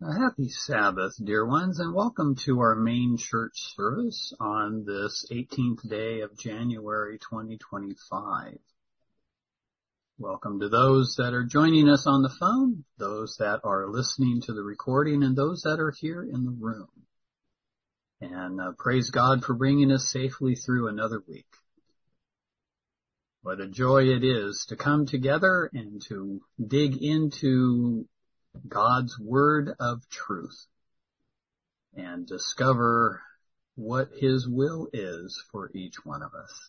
Happy Sabbath, dear ones, and welcome to our main church service on this 18th day of January 2025. Welcome to those that are joining us on the phone, those that are listening to the recording, and those that are here in the room. And praise God for bringing us safely through another week. What a joy it is to come together and to dig into God's word of truth and discover what His will is for each one of us.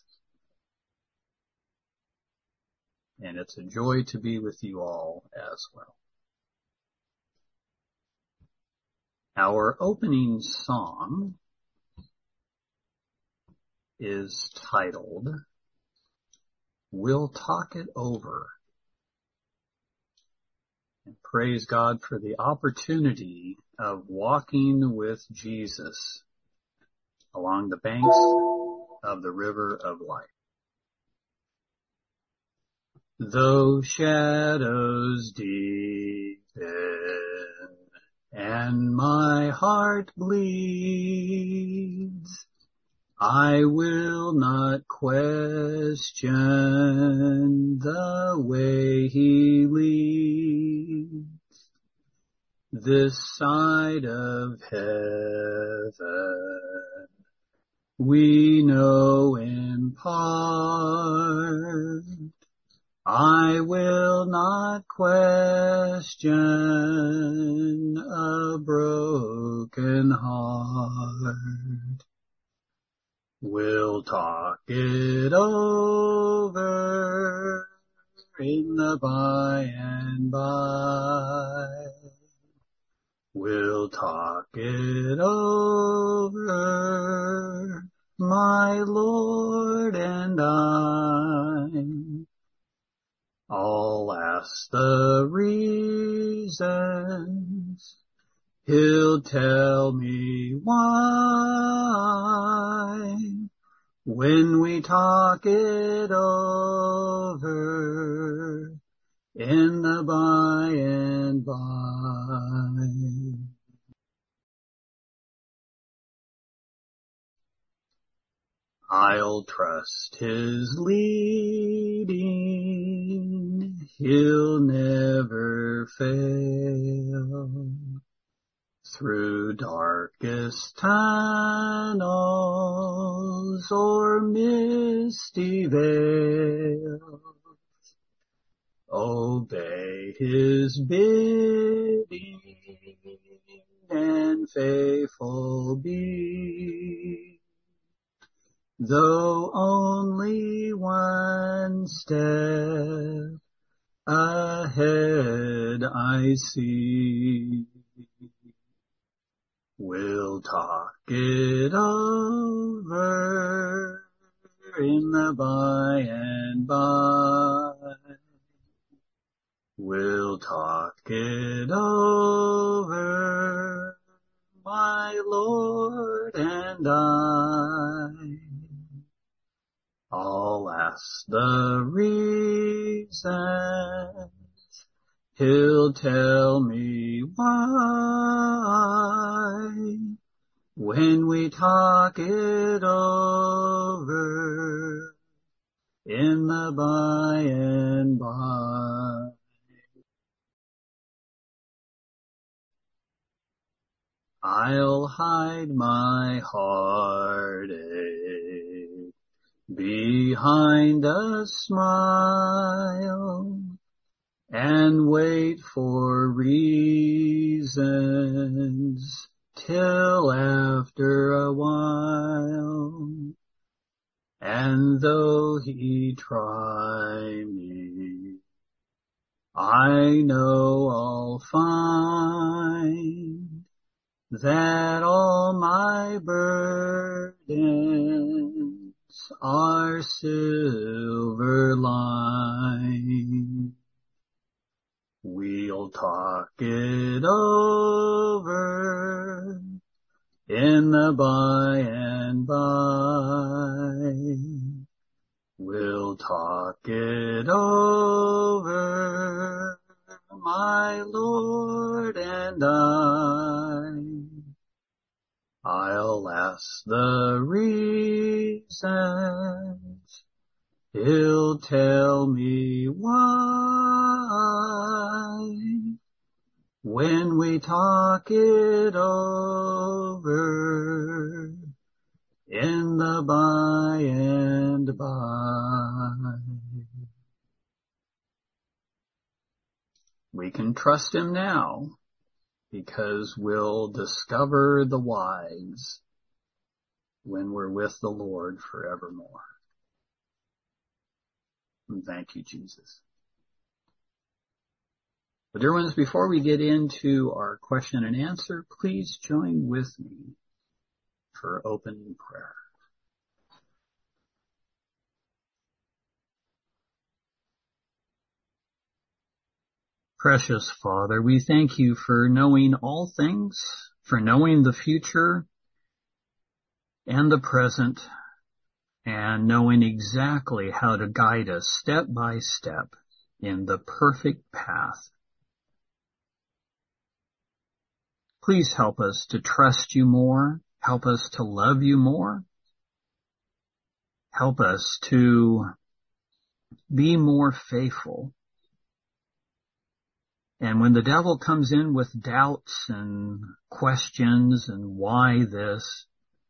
And it's a joy to be with you all as well. Our opening song is titled, "We'll Talk It Over." And praise God for the opportunity of walking with Jesus along the banks of the river of life. Though shadows deepen and my heart bleeds, I will not question the way He leads. This side of heaven we know in part. I will not question a broken heart. We'll talk it over in the by and by. We'll talk it over, my Lord and I. I'll ask the reasons, He'll tell me why. When we talk it over in the by and by. I'll trust His leading, He'll never fail. Through darkest tunnels or misty veils, obey His bidding and faithful be. Though only one step ahead I see, we'll talk it over in the by and by. We'll talk it over, my Lord and I. I'll ask the reasons, He'll tell me why. When we talk it over in the by and by. I'll hide my heartache behind a smile and wait for reasons till after a while. And though He try me, I know I'll find that all my burdens are silver lined. We'll talk it over in the by and by. We'll talk it over, my Lord and I'll ask the reasons. He'll tell me why. When we talk it over in the by and by. We can trust him now because we'll discover the whys when we're with the Lord forevermore. And thank you, Jesus. But dear ones, before we get into our question and answer, please join with me for opening prayer. Precious Father, we thank you for knowing all things, for knowing the future and the present, and knowing exactly how to guide us step by step in the perfect path. Please help us to trust you more. Help us to love you more. Help us to be more faithful. And when the devil comes in with doubts and questions and why this,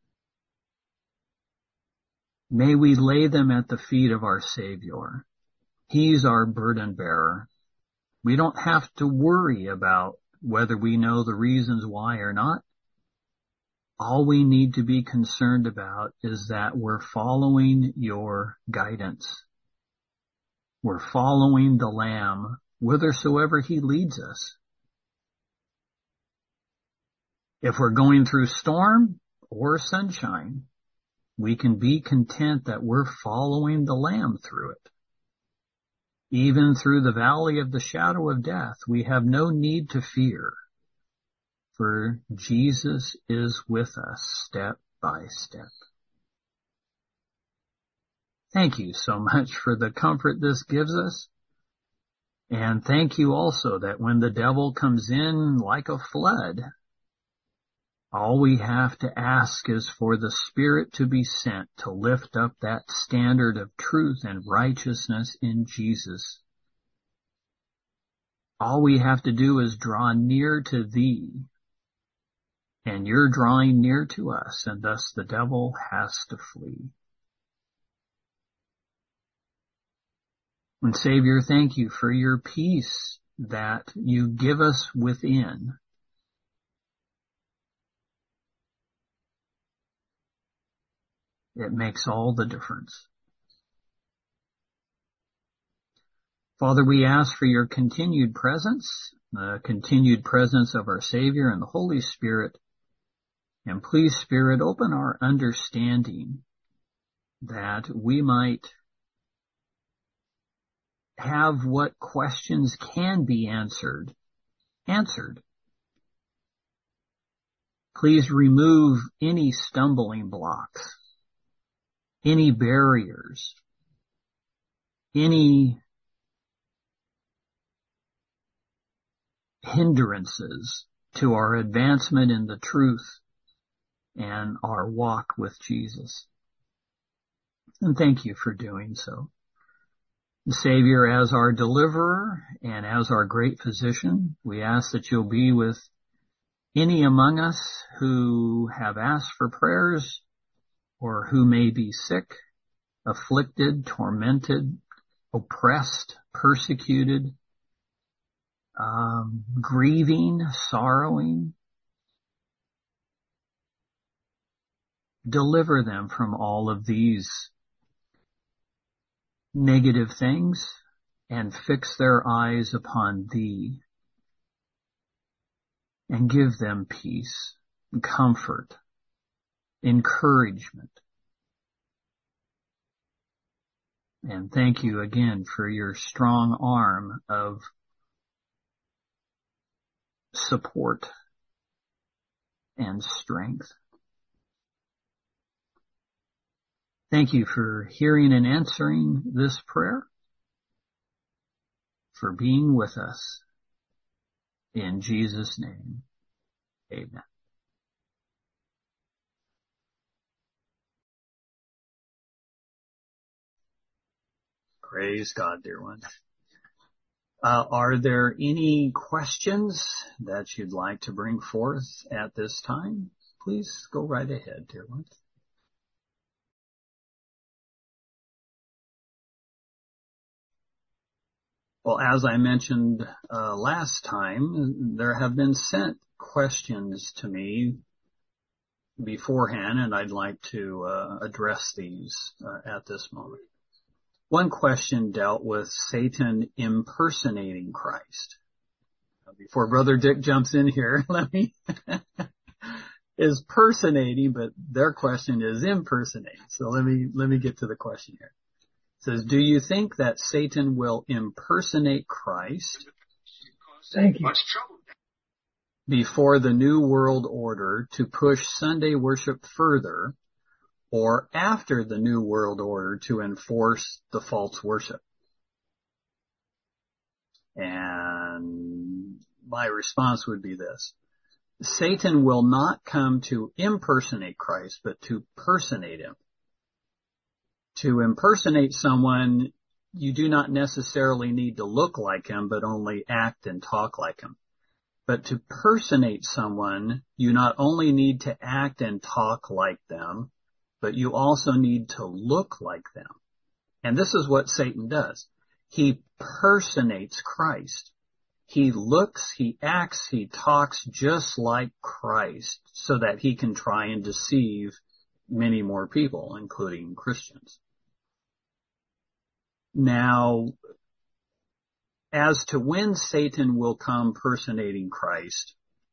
may we lay them at the feet of our Savior. He's our burden bearer. We don't have to worry about whether we know the reasons why or not. All we need to be concerned about is that we're following your guidance. We're following the Lamb whithersoever he leads us. If we're going through storm or sunshine, we can be content that we're following the Lamb through it. Even through the valley of the shadow of death, we have no need to fear, for Jesus is with us step by step. Thank you so much for the comfort this gives us. And thank you also that when the devil comes in like a flood, all we have to ask is for the Spirit to be sent to lift up that standard of truth and righteousness in Jesus. All we have to do is draw near to thee, and you're drawing near to us, and thus the devil has to flee. And Savior, thank you for your peace that you give us within. It makes all the difference. Father, we ask for your continued presence, the continued presence of our Savior and the Holy Spirit. And please, Spirit, open our understanding that we might have what questions can be answered. Please remove any stumbling blocks, any barriers, any hindrances to our advancement in the truth and our walk with Jesus. And thank you for doing so. Savior, as our deliverer and as our great physician, we ask that you'll be with any among us who have asked for prayers or who may be sick, afflicted, tormented, oppressed, persecuted, grieving, sorrowing. Deliver them from all of these negative things and fix their eyes upon thee and give them peace, comfort, encouragement. And thank you again for your strong arm of support and strength. Thank you for hearing and answering this prayer, for being with us. In Jesus' name, amen. Praise God, dear ones. Are there any questions that you'd like to bring forth at this time? Please go right ahead, dear ones. Well, as I mentioned last time, there have been sent questions to me beforehand, and I'd like to address these at this moment. One question dealt with Satan impersonating Christ. Before Brother Dick jumps in here, let me is personating, but their question is impersonating. So let me get to the question here. It says, do you think that Satan will impersonate Christ before the New World Order to push Sunday worship further, or after the New World Order to enforce the false worship? And my response would be this. Satan will not come to impersonate Christ, but to personate him. To impersonate someone, you do not necessarily need to look like him, but only act and talk like him. But to personate someone, you not only need to act and talk like them, but you also need to look like them. And this is what Satan does. He personates Christ. He looks, he acts, he talks just like Christ so that he can try and deceive many more people, including Christians. Now, as to when Satan will come personating Christ,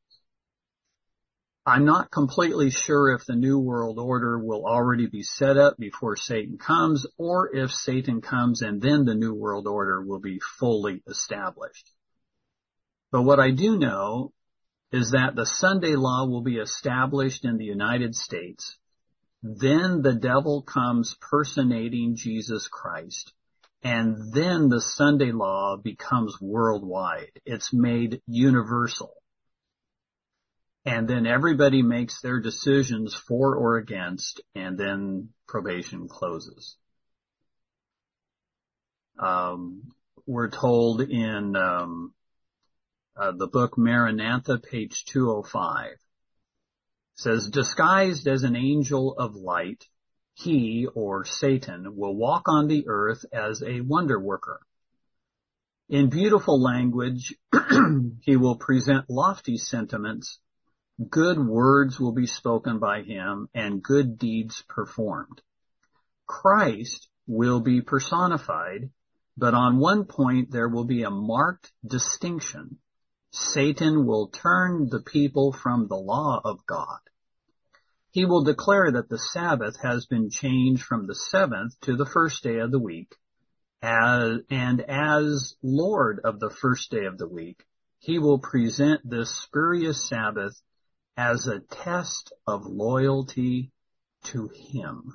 I'm not completely sure if the New World Order will already be set up before Satan comes, or if Satan comes and then the New World Order will be fully established. But what I do know is that the Sunday law will be established in the United States. Then the devil comes personating Jesus Christ. And then the Sunday law becomes worldwide. It's made universal. And then everybody makes their decisions for or against, and then probation closes. We're told in the book Maranatha, page 205, says, disguised as an angel of light, he, or Satan, will walk on the earth as a wonder worker. In beautiful language, he will present lofty sentiments, good words will be spoken by him, and good deeds performed. Christ will be personified, but on one point there will be a marked distinction. Satan will turn the people from the law of God. He will declare that the Sabbath has been changed from the seventh to the first day of the week, and as Lord of the first day of the week, he will present this spurious Sabbath as a test of loyalty to him.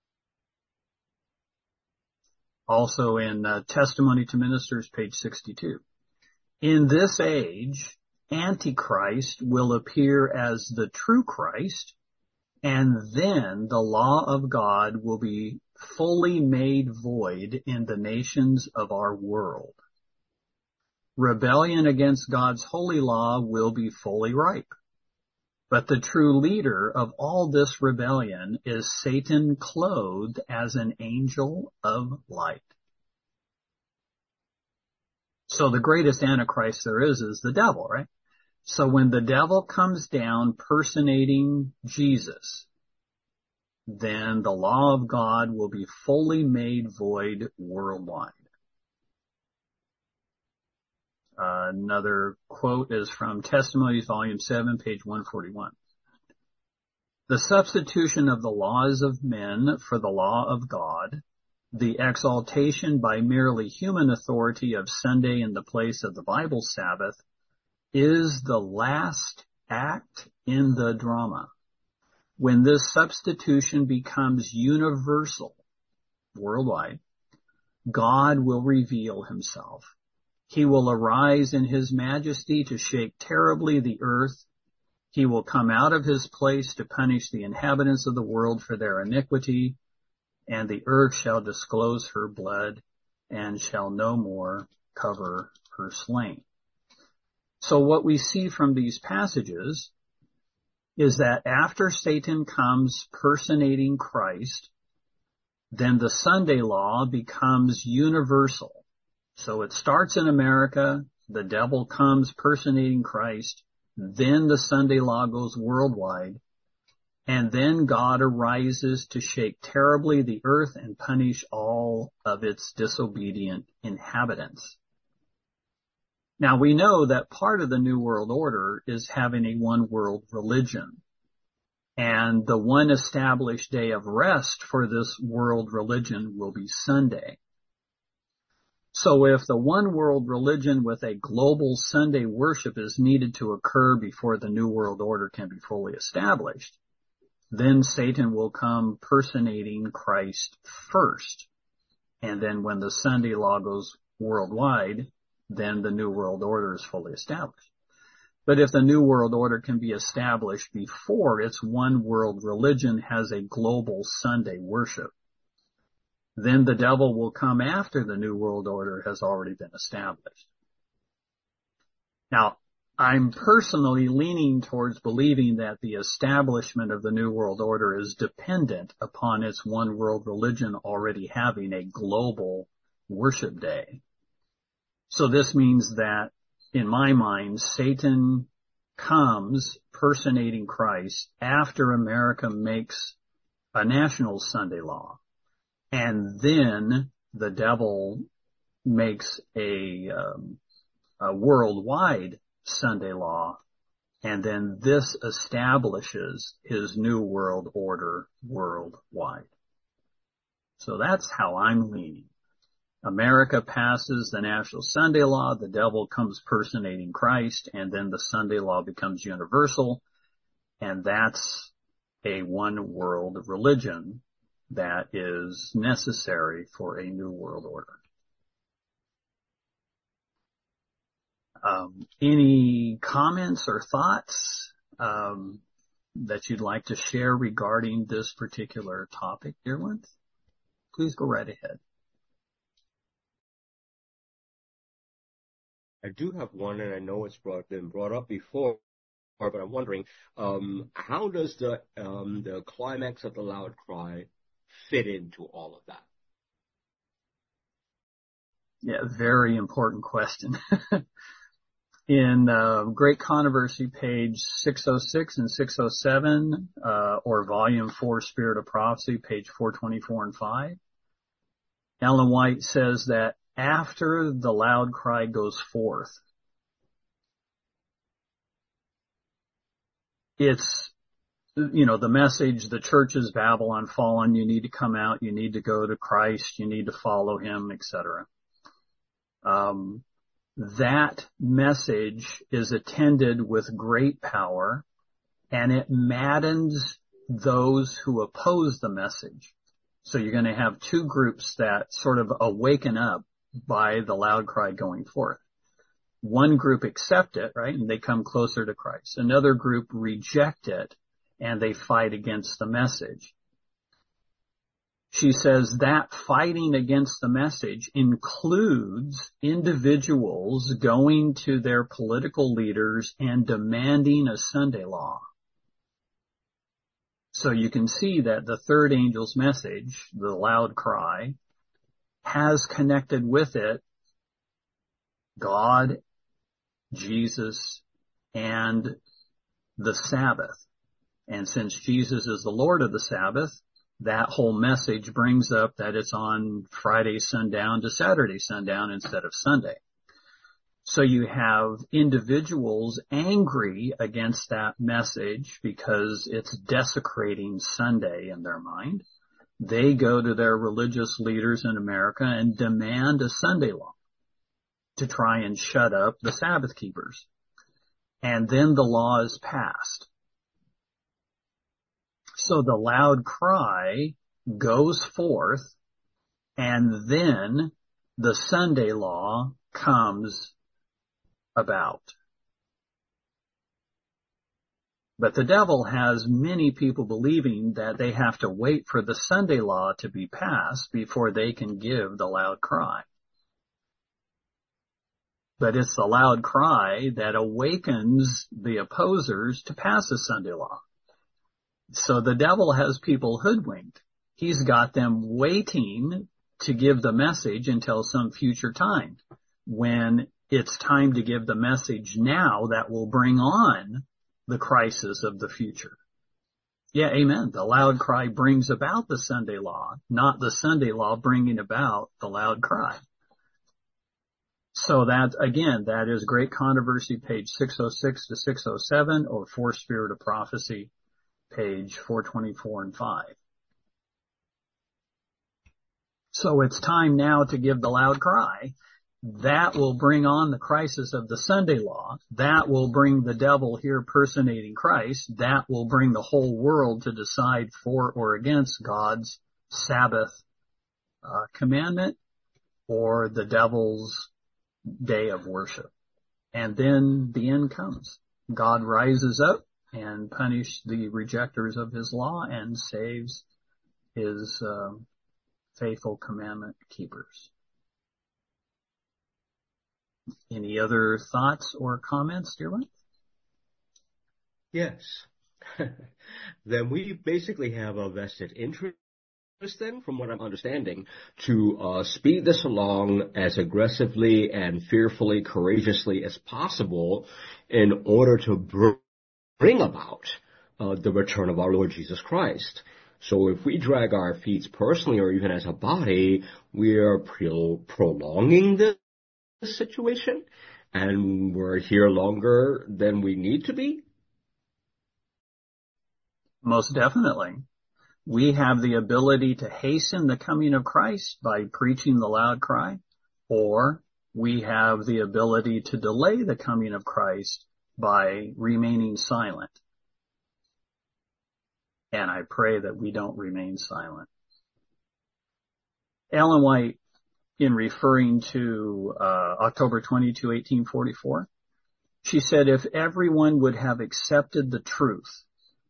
Also in Testimony to Ministers, page 62. In this age, Antichrist will appear as the true Christ, and then the law of God will be fully made void in the nations of our world. Rebellion against God's holy law will be fully ripe. But the true leader of all this rebellion is Satan clothed as an angel of light. So the greatest Antichrist there is the devil, right? So when the devil comes down personating Jesus, then the law of God will be fully made void worldwide. Another quote is from Testimonies, volume 7, page 141. The substitution of the laws of men for the law of God, the exaltation by merely human authority of Sunday in the place of the Bible Sabbath, is the last act in the drama. When this substitution becomes universal, worldwide, God will reveal himself. He will arise in his majesty to shake terribly the earth. He will come out of his place to punish the inhabitants of the world for their iniquity, and the earth shall disclose her blood and shall no more cover her slain. So what we see from these passages is that after Satan comes personating Christ, then the Sunday law becomes universal. So it starts in America, the devil comes personating Christ, then the Sunday law goes worldwide, and then God arises to shake terribly the earth and punish all of its disobedient inhabitants. Now we know that part of the New World Order is having a one world religion. And the one established day of rest for this world religion will be Sunday. So if the one world religion with a global Sunday worship is needed to occur before the New World Order can be fully established, then Satan will come personating Christ first. And then when the Sunday law goes worldwide, then the New World Order is fully established. But if the New World Order can be established before its one world religion has a global Sunday worship, then the devil will come after the New World Order has already been established. Now, I'm personally leaning towards believing that the establishment of the New World Order is dependent upon its one world religion already having a global worship day. So this means that, in my mind, Satan comes personating Christ after America makes a national Sunday law. And then the devil makes a worldwide Sunday law, and then this establishes his new world order worldwide. So that's how I'm leaning. America passes the national Sunday law, the devil comes personating Christ, and then the Sunday law becomes universal, and that's a one world religion that is necessary for a new world order. Any comments or thoughts that you'd like to share regarding this particular topic, dear ones? Please go right ahead. I do have one, and I know it's been brought up before, but I'm wondering, how does the climax of the loud cry fit into all of that? Yeah, very important question. In Great Controversy, page 606 and 607, or volume 4, Spirit of Prophecy, page 424 and 5, Ellen White says that after the loud cry goes forth, it's, the message, the church is Babylon fallen, you need to come out, you need to go to Christ, you need to follow him, etc. That message is attended with great power, and it maddens those who oppose the message. So you're going to have two groups that sort of awaken up by the loud cry going forth. One group accept it, right, and they come closer to Christ. Another group reject it, and they fight against the message. She says that fighting against the message includes individuals going to their political leaders and demanding a Sunday law. So you can see that the third angel's message, the loud cry, has connected with it God, Jesus, and the Sabbath. And since Jesus is the Lord of the Sabbath, that whole message brings up that it's on Friday sundown to Saturday sundown instead of Sunday. So you have individuals angry against that message because it's desecrating Sunday in their mind. They go to their religious leaders in America and demand a Sunday law to try and shut up the Sabbath keepers. And then the law is passed. So the loud cry goes forth, and then the Sunday law comes about. But the devil has many people believing that they have to wait for the Sunday law to be passed before they can give the loud cry. But it's the loud cry that awakens the opposers to pass the Sunday law. So the devil has people hoodwinked. He's got them waiting to give the message until some future time. When it's time to give the message now, that will bring on the crisis of the future. Yeah, amen. The loud cry brings about the Sunday law, not the Sunday law bringing about the loud cry. So that, again, that is Great Controversy, page 606 to 607, or Fourth Spirit of Prophecy, page 424 and 5. So it's time now to give the loud cry. That will bring on the crisis of the Sunday law. That will bring the devil here personating Christ. That will bring the whole world to decide for or against God's Sabbath commandment or the devil's day of worship. And then the end comes. God rises up and punishes the rejectors of his law and saves his faithful commandment keepers. Any other thoughts or comments, dear one? Yes. Then we basically have a vested interest then, from what I'm understanding, to speed this along as aggressively and fearfully, courageously as possible in order to bring about the return of our Lord Jesus Christ. So if we drag our feet personally or even as a body, we are prolonging this situation, and we're here longer than we need to be? Most definitely. We have the ability to hasten the coming of Christ by preaching the loud cry, or we have the ability to delay the coming of Christ by remaining silent. And I pray that we don't remain silent. Ellen White, in referring to October 22, 1844, she said, if everyone would have accepted the truth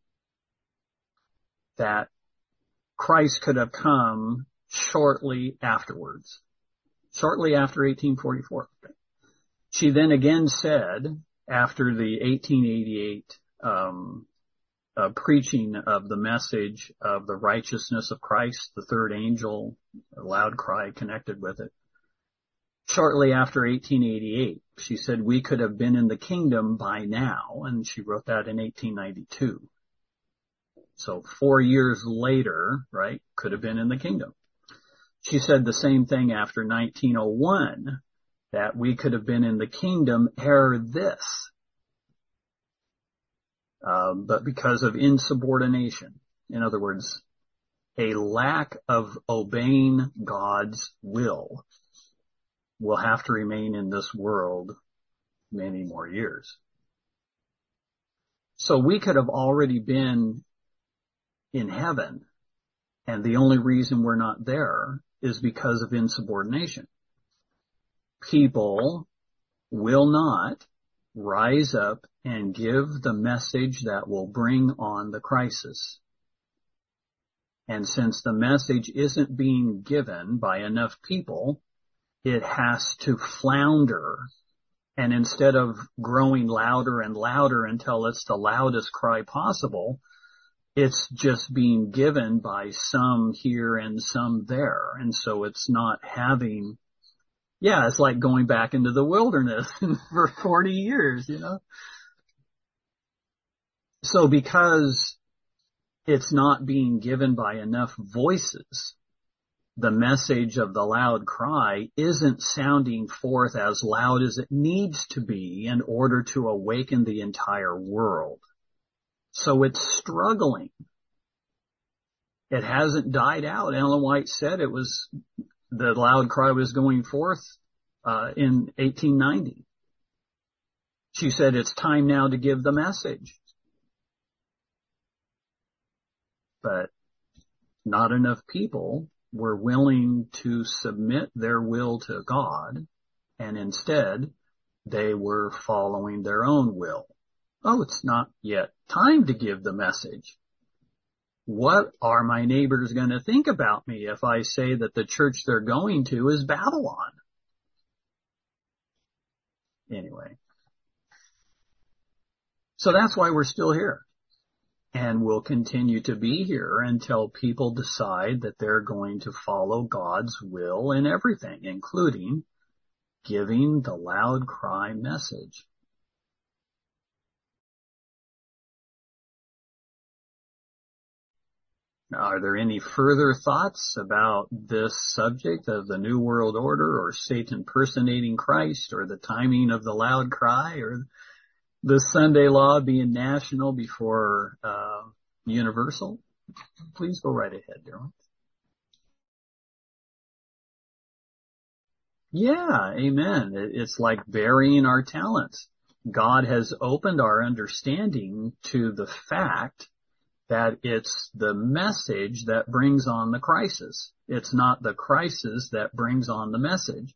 that Christ could have come shortly afterwards, shortly after 1844. She then again said, after the 1888 preaching of the message of the righteousness of Christ, the third angel, a loud cry connected with it. Shortly after 1888, she said we could have been in the kingdom by now, and she wrote that in 1892. So 4 years later, right, could have been in the kingdom. She said the same thing after 1901, that we could have been in the kingdom ere this. But because of insubordination, in other words, a lack of obeying God's will have to remain in this world many more years. So we could have already been in heaven, and the only reason we're not there is because of insubordination. People will not rise up and give the message that will bring on the crisis. And since the message isn't being given by enough people, it has to flounder. And instead of growing louder and louder until it's the loudest cry possible, it's just being given by some here and some there. And so it's not having, it's like going back into the wilderness for 40 years, you know. So because it's not being given by enough voices, the message of the loud cry isn't sounding forth as loud as it needs to be in order to awaken the entire world. So it's struggling. It hasn't died out. Ellen White said the loud cry was going forth in 1890. She said it's time now to give the message. But not enough people were willing to submit their will to God and instead they were following their own will. Oh, it's not yet time to give the message. What are my neighbors going to think about me if I say that the church they're going to is Babylon? Anyway. So that's why we're still here. And we'll continue to be here until people decide that they're going to follow God's will in everything, including giving the loud cry message. Now, are there any further thoughts about this subject of the New World Order or Satan personating Christ or the timing of the loud cry or the Sunday law being national before universal? Please go right ahead, Darren. Yeah, amen. It's like burying our talents. God has opened our understanding to the fact that it's the message that brings on the crisis. It's not the crisis that brings on the message.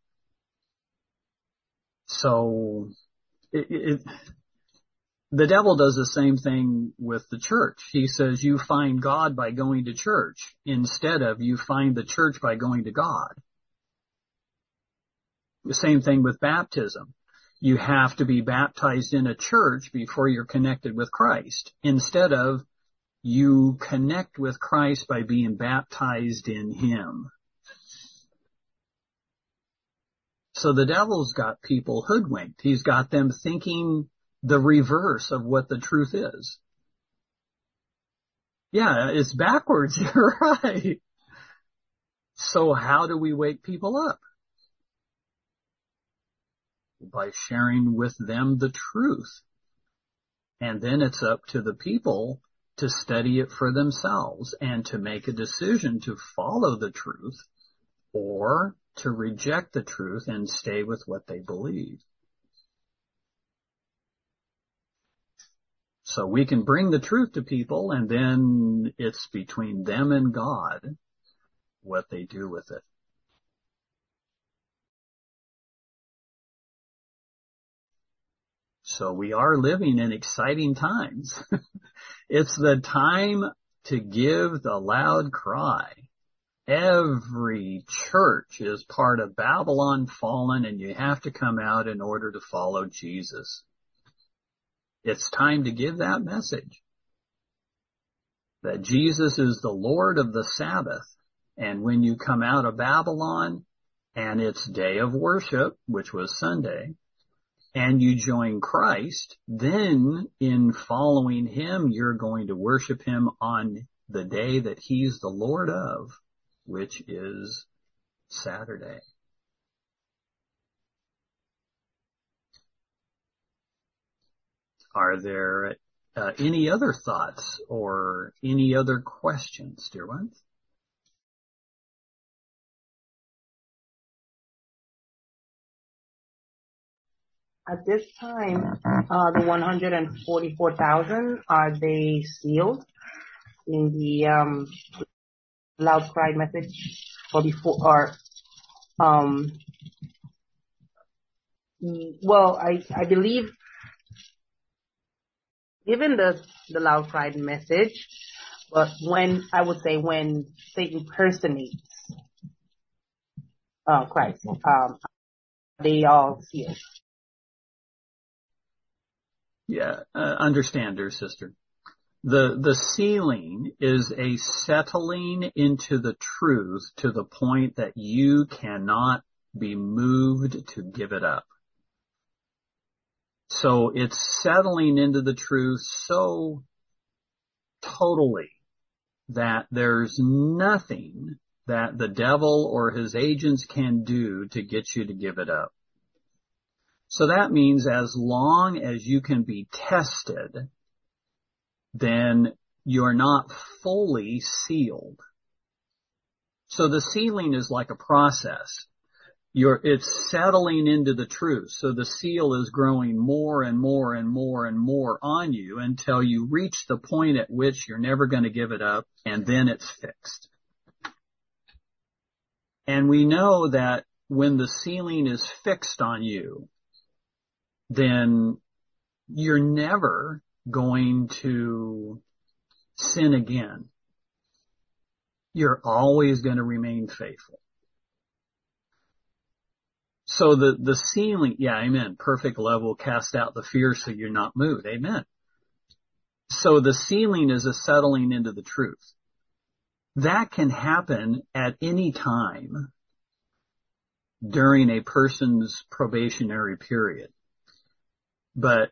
So the devil does the same thing with the church. He says you find God by going to church instead of you find the church by going to God. The same thing with baptism. You have to be baptized in a church before you're connected with Christ, instead of you connect with Christ by being baptized in Him. So the devil's got people hoodwinked. He's got them thinking the reverse of what the truth is. Yeah, it's backwards. You're right. So how do we wake people up? By sharing with them the truth. And then it's up to the people to study it for themselves and to make a decision to follow the truth or to reject the truth and stay with what they believe. So we can bring the truth to people, and then it's between them and God what they do with it. So we are living in exciting times. It's the time to give the loud cry. Every church is part of Babylon fallen, and you have to come out in order to follow Jesus. It's time to give that message. That Jesus is the Lord of the Sabbath. And when you come out of Babylon and it's day of worship, which was Sunday, and you join Christ, then in following Him, you're going to worship Him on the day that He's the Lord of, which is Saturday. Are there any other thoughts or any other questions, dear ones? At this time, the 144,000, are they sealed in the loud cry message or before, or well, I believe given the loud cry message, but when Satan personates Christ, they all sealed. Yeah, understand, dear sister. The sealing is a settling into the truth to the point that you cannot be moved to give it up. So it's settling into the truth so totally that there's nothing that the devil or his agents can do to get you to give it up. So that means as long as you can be tested, then you're not fully sealed. So the sealing is like a process. It's settling into the truth. So the seal is growing more and more and more and more on you until you reach the point at which you're never going to give it up, and then it's fixed. And we know that when the sealing is fixed on you, then you're never going to sin again. You're always going to remain faithful. So the sealing, yeah, amen. Perfect love will cast out the fear so you're not moved. Amen. So the sealing is a settling into the truth. That can happen at any time during a person's probationary period. But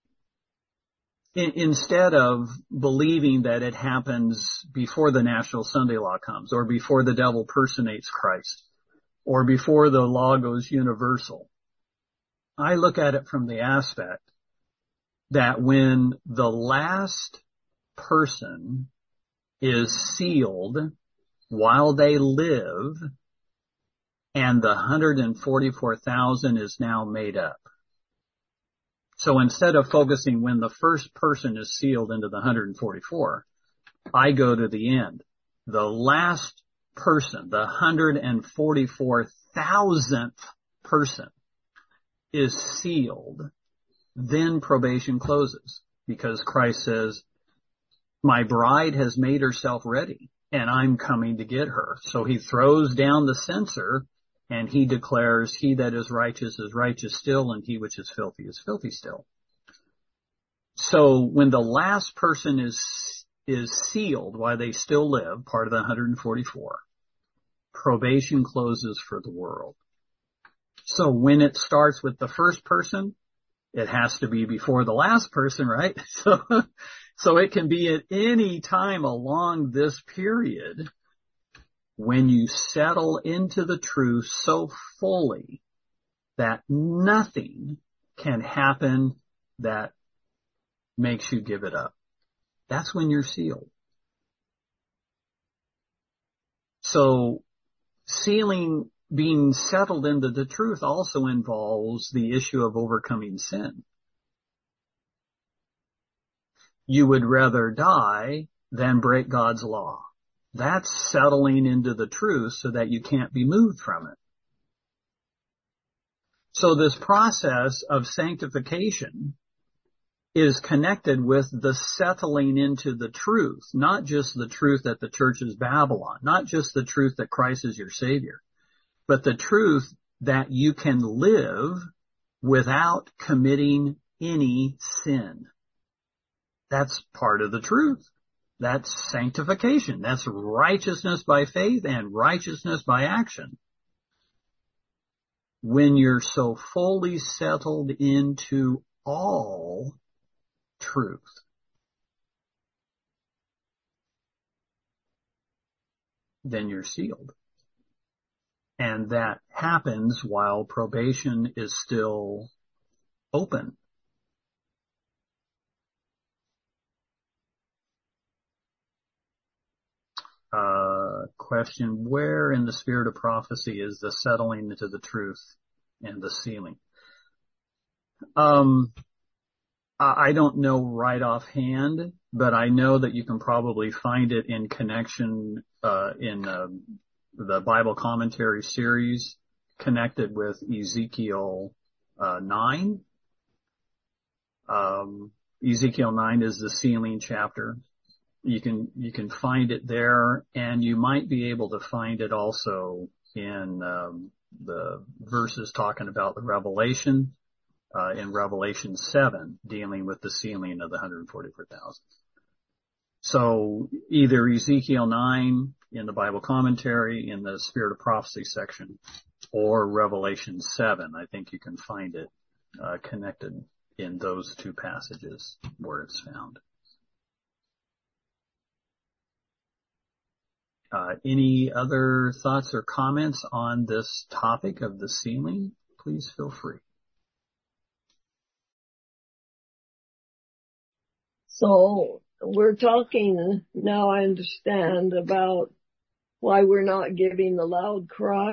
instead of believing that it happens before the National Sunday Law comes, or before the devil personates Christ, or before the law goes universal, I look at it from the aspect that when the last person is sealed while they live, and the 144,000 is now made up. So instead of focusing when the first person is sealed into the 144, I go to the end. The last person, the 144,000th person is sealed. Then probation closes, because Christ says, my bride has made herself ready and I'm coming to get her. So he throws down the censer and he declares, he that is righteous still, and he which is filthy still. So when the last person is sealed while they still live, part of the 144, probation closes for the world. So when it starts with the first person, it has to be before the last person, right? So it can be at any time along this period when you settle into the truth so fully that nothing can happen that makes you give it up. That's when you're sealed. So sealing, being settled into the truth, also involves the issue of overcoming sin. You would rather die than break God's law. That's settling into the truth so that you can't be moved from it. So this process of sanctification is connected with the settling into the truth, not just the truth that the church is Babylon, not just the truth that Christ is your Savior, but the truth that you can live without committing any sin. That's part of the truth. That's sanctification. That's righteousness by faith and righteousness by action. When you're so fully settled into all truth. Then you're sealed. And that happens while probation is still open. Question, where in the spirit of prophecy is the settling into the truth and the sealing? I don't know right offhand, but I know that you can probably find it in connection in the Bible commentary series connected with Ezekiel 9. Ezekiel 9 is the sealing chapter. You can find it there, and you might be able to find it also in the verses talking about the Revelation, in Revelation 7, dealing with the sealing of the 144,000. So either Ezekiel 9 in the Bible commentary in the Spirit of Prophecy section, or Revelation 7. I think you can find it connected in those two passages where it's found. Any other thoughts or comments on this topic of the sealing? Please feel free. So we're talking now, I understand, about why we're not giving the loud cry.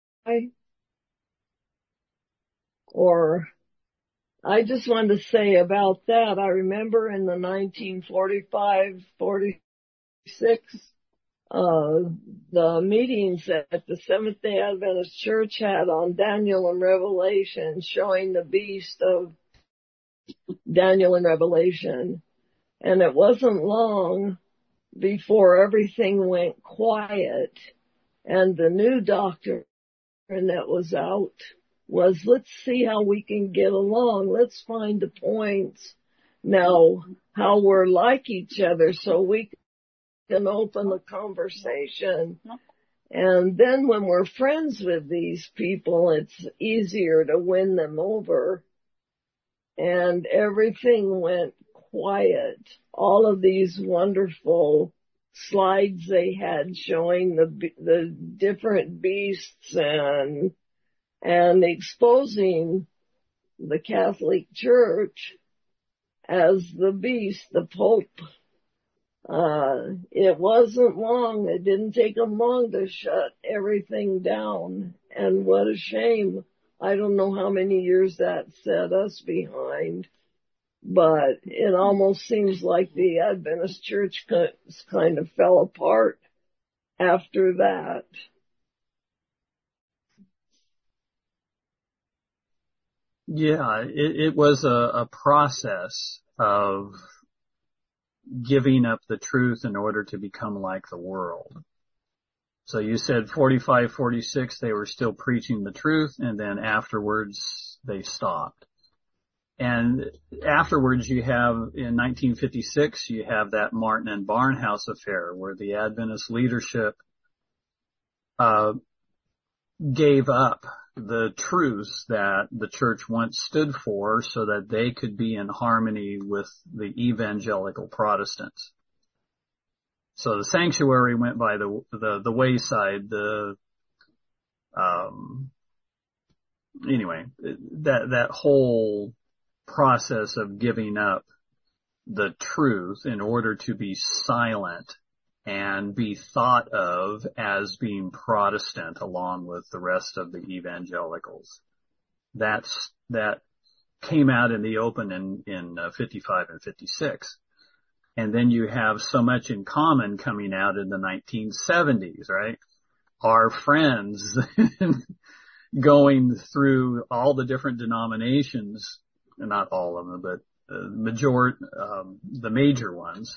Or I just wanted to say about that, I remember in the 1945-46 the meetings that the Seventh-day Adventist Church had on Daniel and Revelation, showing the beast of Daniel and Revelation. And it wasn't long before everything went quiet, and the new doctrine that was out was, let's see how we can get along. Let's find the points now, how we're like each other, so we can open the conversation. And then when we're friends with these people, it's easier to win them over. And everything went quiet. All of these wonderful slides they had showing the different beasts and exposing the Catholic Church as the beast, the Pope. It wasn't long. It didn't take them long to shut everything down. And what a shame. I don't know how many years that set us behind, but it almost seems like the Adventist Church kind of fell apart after that. Yeah, it was a process of giving up the truth in order to become like the world. So you said 45, 46, they were still preaching the truth, and then afterwards they stopped. And afterwards you have, in 1956, you have that Martin and Barnhouse affair where the Adventist leadership gave up the truths that the church once stood for so that they could be in harmony with the evangelical Protestants. So the sanctuary went by the wayside. Anyway, that whole process of giving up the truth in order to be silent and be thought of as being Protestant along with the rest of the evangelicals. That came out in the open in 55 and 56. And then you have So Much in Common coming out in the 1970s, right? Our friends going through all the different denominations, not all of them, but the major ones.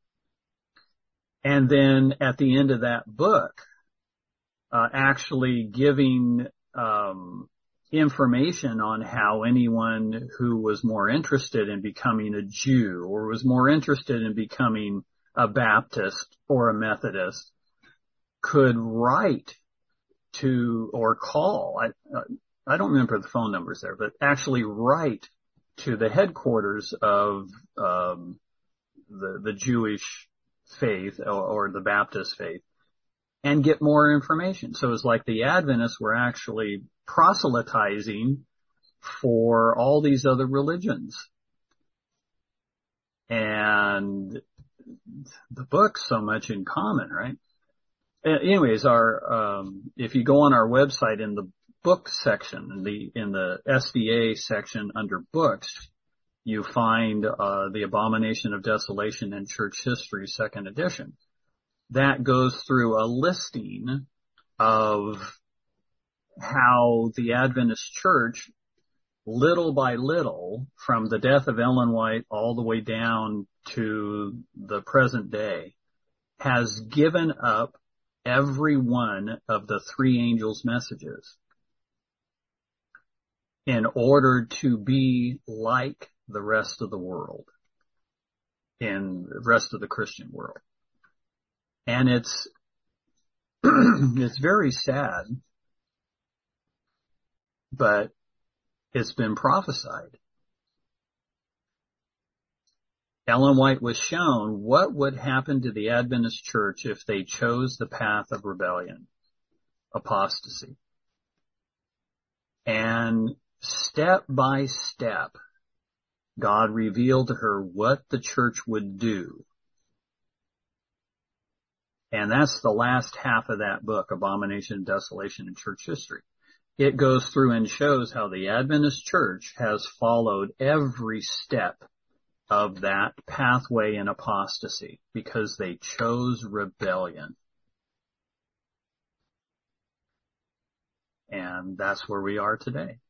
And then at the end of that book, actually giving information on how anyone who was more interested in becoming a Jew or was more interested in becoming a Baptist or a Methodist could write to or call. I don't remember the phone numbers there, but actually write to the headquarters of the Jewish faith or the Baptist faith and get more information. So it's like the Adventists were actually proselytizing for all these other religions. And the book, So Much in Common, right? Anyways, if you go on our website in the book section, in the SDA section under books, you find the Abomination of Desolation in Church History, 2nd edition. That goes through a listing of how the Adventist Church, little by little, from the death of Ellen White all the way down to the present day, has given up every one of the three angels' messages in order to be like the rest of the world, in the rest of the Christian world. And it's very sad, but it's been prophesied. Ellen White was shown what would happen to the Adventist Church if they chose the path of rebellion, apostasy. And step by step, God revealed to her what the church would do. And that's the last half of that book, Abomination and Desolation in Church History. It goes through and shows how the Adventist Church has followed every step of that pathway in apostasy because they chose rebellion. And that's where we are today.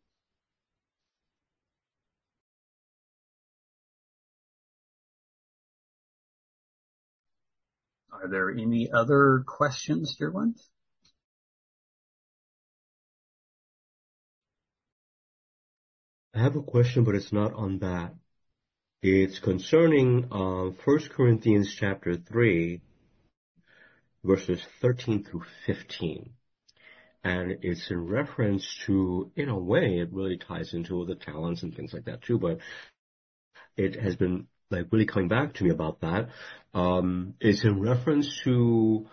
Are there any other questions, dear ones? I have a question, but it's not on that. It's concerning 1 Corinthians chapter 3, verses 13 through 15. And it's in reference to, in a way, it really ties into the talents and things like that too, but it has been like really coming back to me about that. It's in reference to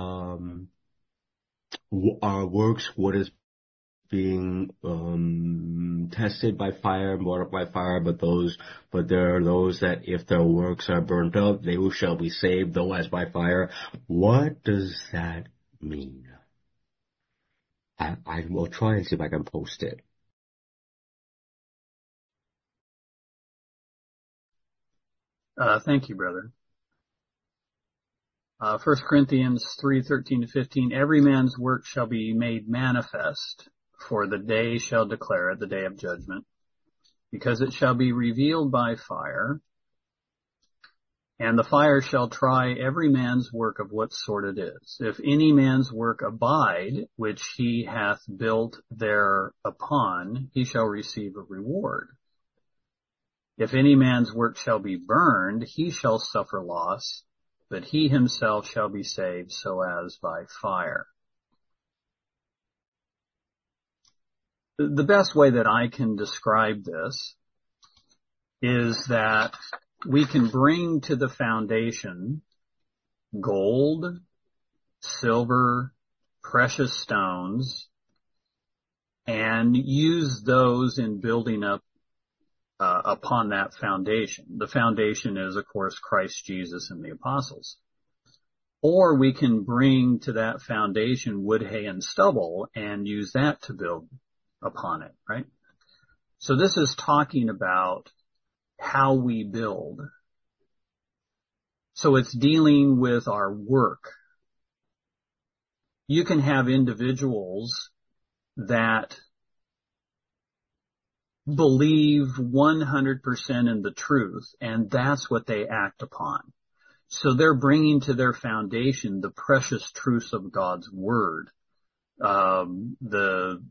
our works, what is being tested by fire, brought up by fire, but there are those that if their works are burnt up, they shall be saved, though as by fire. What does that mean? I will try and see if I can post it. Thank you, brother. 1 Corinthians 3:13-15, every man's work shall be made manifest, for the day shall declare it, the day of judgment, because it shall be revealed by fire, and the fire shall try every man's work of what sort it is. If any man's work abide, which he hath built thereupon, he shall receive a reward. If any man's work shall be burned, he shall suffer loss, but he himself shall be saved, so as by fire. The best way that I can describe this is that we can bring to the foundation gold, silver, precious stones, and use those in building up upon that foundation. The foundation is, of course, Christ Jesus and the apostles. Or we can bring to that foundation wood, hay, and stubble and use that to build upon it, right? So this is talking about how we build. So it's dealing with our work. You can have individuals that believe 100% in the truth, and that's what they act upon. So they're bringing to their foundation the precious truths of God's word, the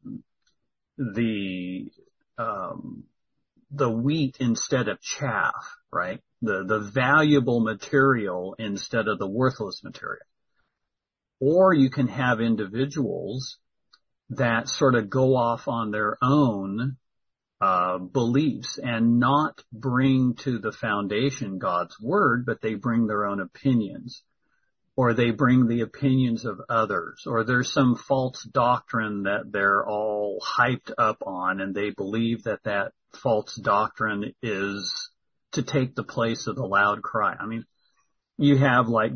wheat instead of chaff, right? The valuable material instead of the worthless material. Or you can have individuals that sort of go off on their own beliefs and not bring to the foundation God's word, but they bring their own opinions, or they bring the opinions of others, or there's some false doctrine that they're all hyped up on, and they believe that that false doctrine is to take the place of the loud cry. I mean, you have like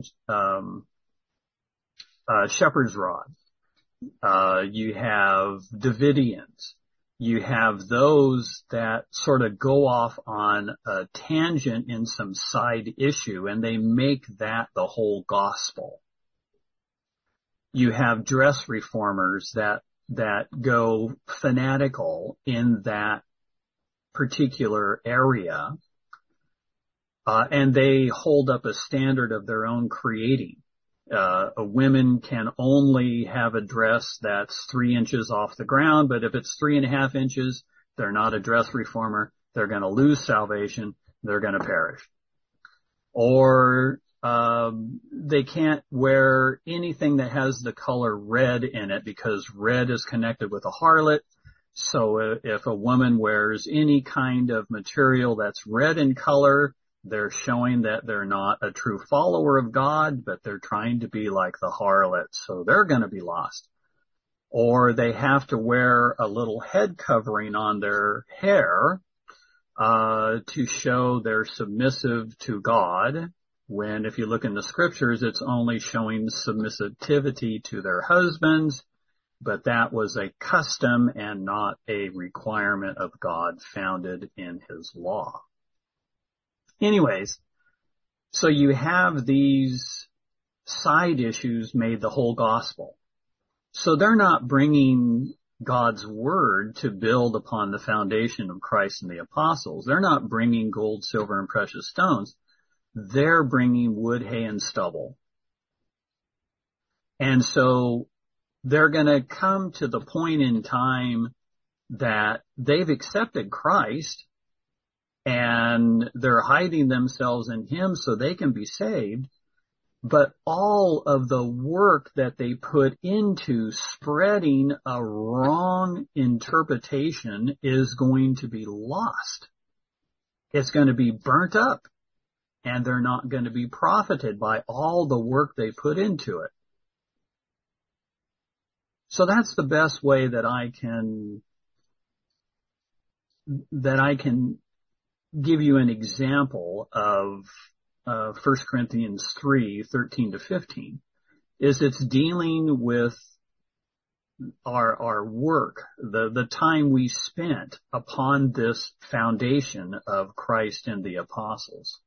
shepherd's rod, you have Davidians. You have those that sort of go off on a tangent in some side issue, and they make that the whole gospel. You have dress reformers that go fanatical in that particular area, and they hold up a standard of their own creating. A women can only have a dress that's 3 inches off the ground, but if it's 3.5 inches, they're not a dress reformer. They're going to lose salvation. They're going to perish. Or they can't wear anything that has the color red in it because red is connected with a harlot. So if a woman wears any kind of material that's red in color, they're showing that they're not a true follower of God, but they're trying to be like the harlot, so they're going to be lost. Or they have to wear a little head covering on their hair to show they're submissive to God, when if you look in the scriptures, it's only showing submissivity to their husbands, but that was a custom and not a requirement of God founded in his law. Anyways, so you have these side issues made the whole gospel. So they're not bringing God's word to build upon the foundation of Christ and the apostles. They're not bringing gold, silver, and precious stones. They're bringing wood, hay, and stubble. And so they're going to come to the point in time that they've accepted Christ and they're hiding themselves in him so they can be saved. But all of the work that they put into spreading a wrong interpretation is going to be lost. It's going to be burnt up, and they're not going to be profited by all the work they put into it. So that's the best way that I can give you an example of 1 Corinthians 3:13-15, is it's dealing with our work, the time we spent upon this foundation of Christ and the apostles.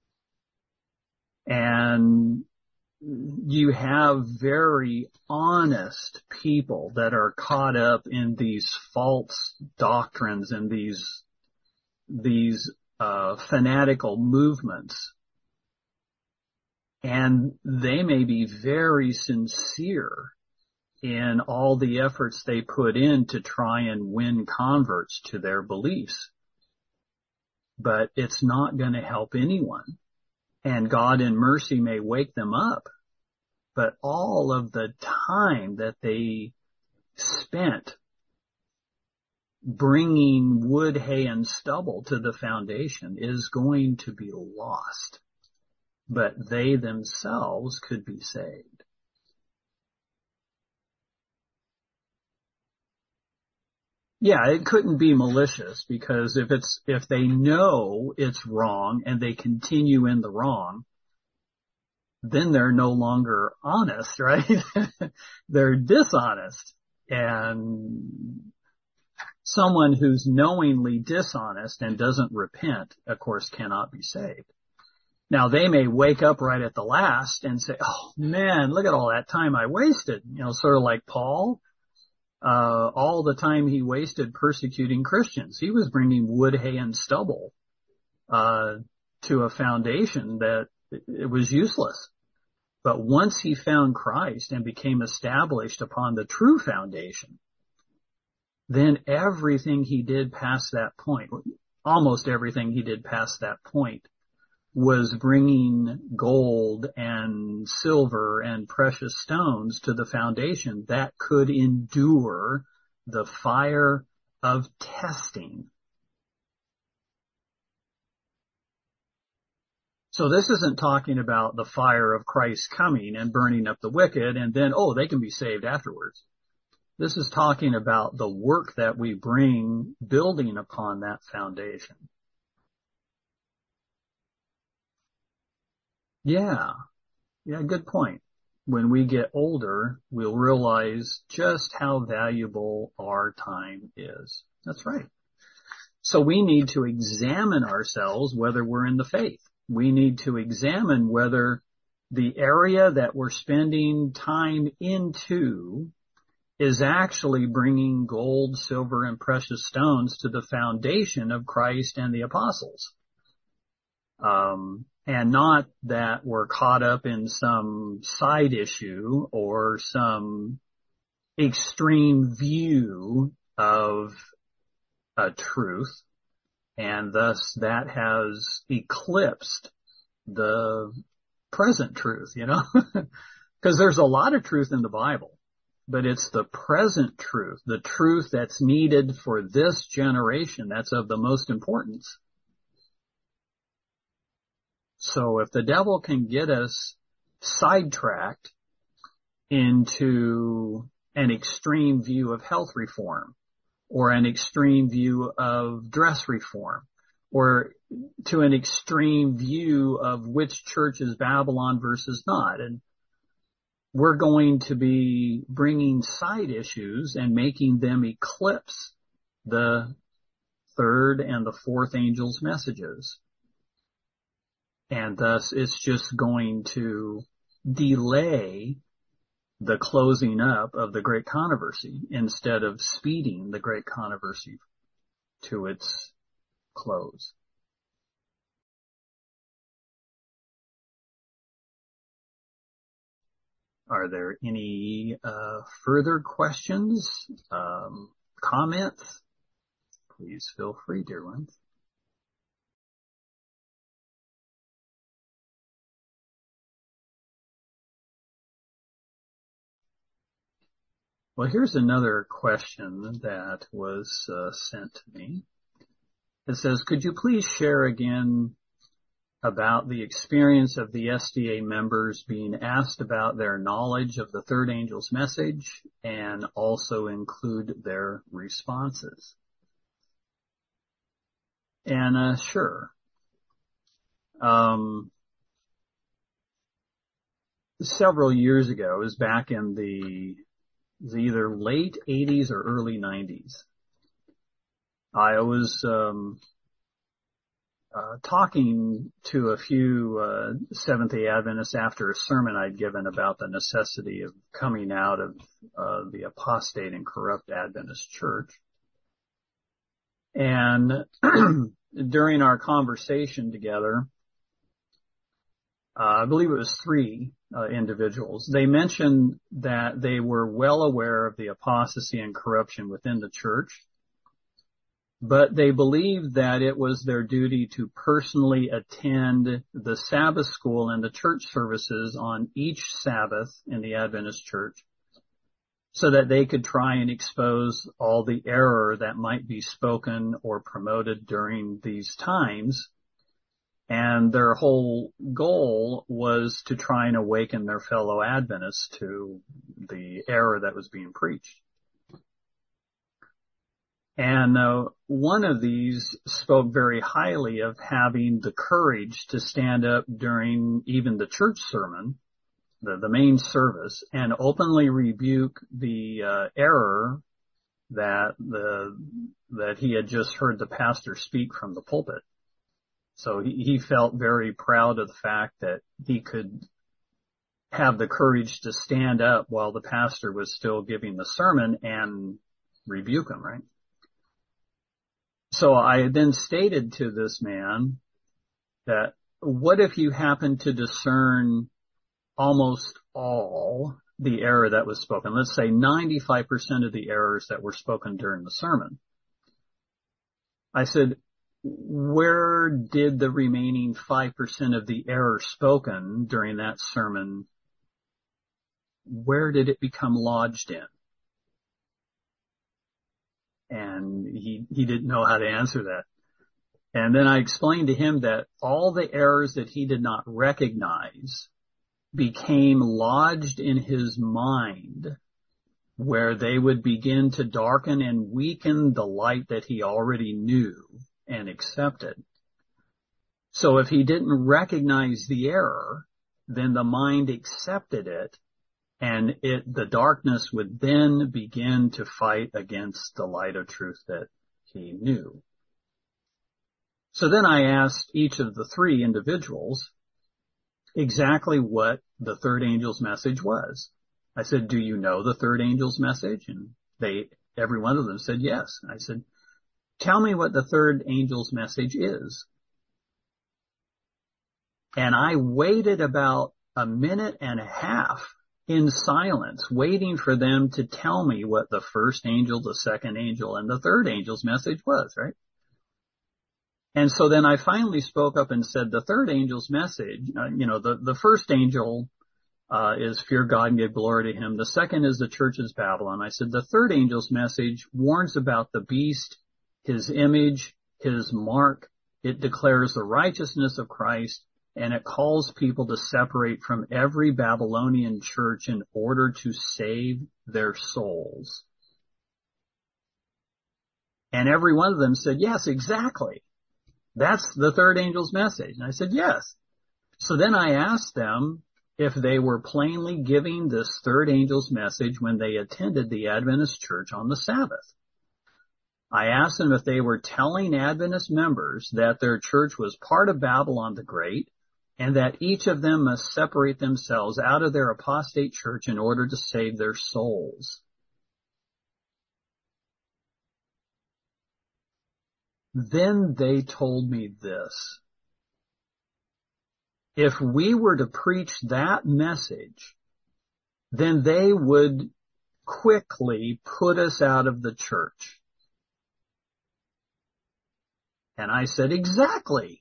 And you have very honest people that are caught up in these false doctrines and these fanatical movements. And they may be very sincere in all the efforts they put in to try and win converts to their beliefs. But it's not going to help anyone. And God in mercy may wake them up. But all of the time that they spent bringing wood, hay, and stubble to the foundation is going to be lost. But they themselves could be saved. Yeah, it couldn't be malicious, because if they know it's wrong and they continue in the wrong, then they're no longer honest, right? They're dishonest. And someone who's knowingly dishonest and doesn't repent, of course, cannot be saved. Now, they may wake up right at the last and say, oh man, look at all that time I wasted. Sort of like Paul. All the time he wasted persecuting Christians. He was bringing wood, hay, and stubble to a foundation that it was useless. But once he found Christ and became established upon the true foundation, then everything he did past that point, almost everything he did past that point, was bringing gold and silver and precious stones to the foundation that could endure the fire of testing. So this isn't talking about the fire of Christ coming and burning up the wicked and then, they can be saved afterwards. This is talking about the work that we bring building upon that foundation. Yeah, good point. When we get older, we'll realize just how valuable our time is. That's right. So we need to examine ourselves whether we're in the faith. We need to examine whether the area that we're spending time into is actually bringing gold, silver, and precious stones to the foundation of Christ and the apostles. And not that we're caught up in some side issue or some extreme view of a truth, and thus that has eclipsed the present truth, because there's a lot of truth in the Bible, but it's the present truth, the truth that's needed for this generation, that's of the most importance. So if the devil can get us sidetracked into an extreme view of health reform, or an extreme view of dress reform, or to an extreme view of which church is Babylon versus not, and we're going to be bringing side issues and making them eclipse the third and the fourth angel's messages. And thus it's just going to delay the closing up of the Great Controversy instead of speeding the Great Controversy to its close. Are there any further questions, comments? Please feel free, dear ones. Well, here's another question that was sent to me. It says, could you please share again about the experience of the SDA members being asked about their knowledge of the third angel's message and also include their responses? And sure. Several years ago, it was back in the either late 80s or early 90s. I was talking to a few Seventh-day Adventists after a sermon I'd given about the necessity of coming out of the apostate and corrupt Adventist church. And during our conversation together, I believe it was three individuals. They mentioned that they were well aware of the apostasy and corruption within the church, but they believed that it was their duty to personally attend the Sabbath school and the church services on each Sabbath in the Adventist church so that they could try and expose all the error that might be spoken or promoted during these times. And their whole goal was to try and awaken their fellow Adventists to the error that was being preached. And one of these spoke very highly of having the courage to stand up during even the church sermon, the main service, and openly rebuke the error that he had just heard the pastor speak from the pulpit. So he felt very proud of the fact that he could have the courage to stand up while the pastor was still giving the sermon and rebuke him, right? So I then stated to this man that what if you happen to discern almost all the error that was spoken? Let's say 95% of the errors that were spoken during the sermon. I said, where did the remaining 5% of the error spoken during that sermon, where did it become lodged in? And he didn't know how to answer that. And then I explained to him that all the errors that he did not recognize became lodged in his mind, where they would begin to darken and weaken the light that he already knew and accepted. So if he didn't recognize the error, then the mind accepted it, and the darkness would then begin to fight against the light of truth that he knew. So then I asked each of the three individuals exactly what the third angel's message was. I said, do you know the third angel's message? And every one of them said yes. I said, tell me what the third angel's message is. And I waited about a minute and a half in silence, waiting for them to tell me what the first angel, the second angel, and the third angel's message was, right? And so then I finally spoke up and said the third angel's message, the first angel is fear God and give glory to him. The second is the church is Babylon. I said the third angel's message warns about the beast, his image, his mark. It declares the righteousness of Christ, and it calls people to separate from every Babylonian church in order to save their souls. And every one of them said, yes, exactly. That's the third angel's message. And I said, yes. So then I asked them if they were plainly giving this third angel's message when they attended the Adventist church on the Sabbath. I asked them if they were telling Adventist members that their church was part of Babylon the Great, and that each of them must separate themselves out of their apostate church in order to save their souls. Then they told me this: if we were to preach that message, then they would quickly put us out of the church. And I said, exactly.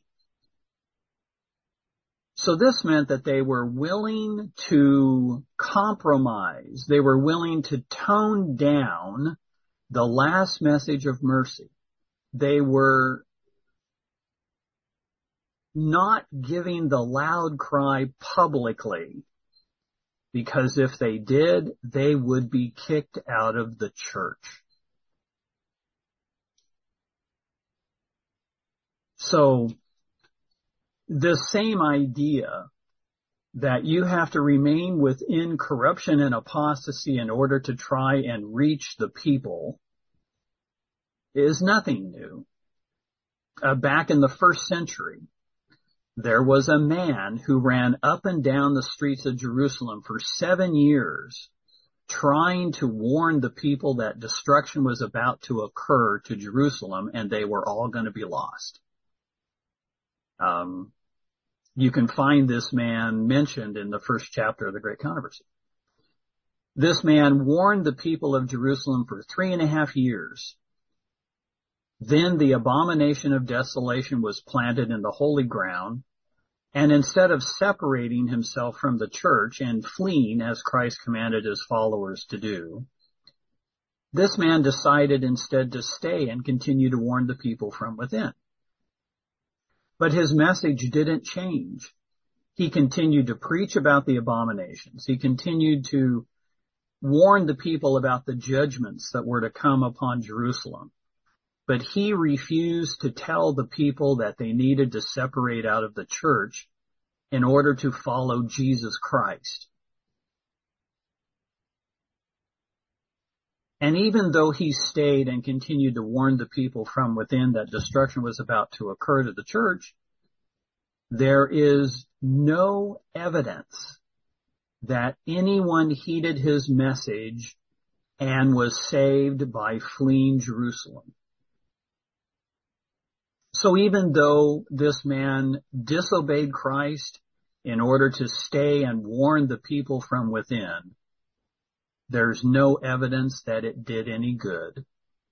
So this meant that they were willing to compromise. They were willing to tone down the last message of mercy. They were not giving the loud cry publicly, because if they did, they would be kicked out of the church. So the same idea that you have to remain within corruption and apostasy in order to try and reach the people is nothing new. Back in the first century, there was a man who ran up and down the streets of Jerusalem for 7 years trying to warn the people that destruction was about to occur to Jerusalem and they were all going to be lost. You can find this man mentioned in the first chapter of the Great Controversy. This man warned the people of Jerusalem for 3.5 years. Then the abomination of desolation was planted in the holy ground, and instead of separating himself from the church and fleeing as Christ commanded his followers to do, this man decided instead to stay and continue to warn the people from within. But his message didn't change. He continued to preach about the abominations. He continued to warn the people about the judgments that were to come upon Jerusalem. But he refused to tell the people that they needed to separate out of the church in order to follow Jesus Christ. And even though he stayed and continued to warn the people from within that destruction was about to occur to the church, there is no evidence that anyone heeded his message and was saved by fleeing Jerusalem. So even though this man disobeyed Christ in order to stay and warn the people from within, there's no evidence that it did any good.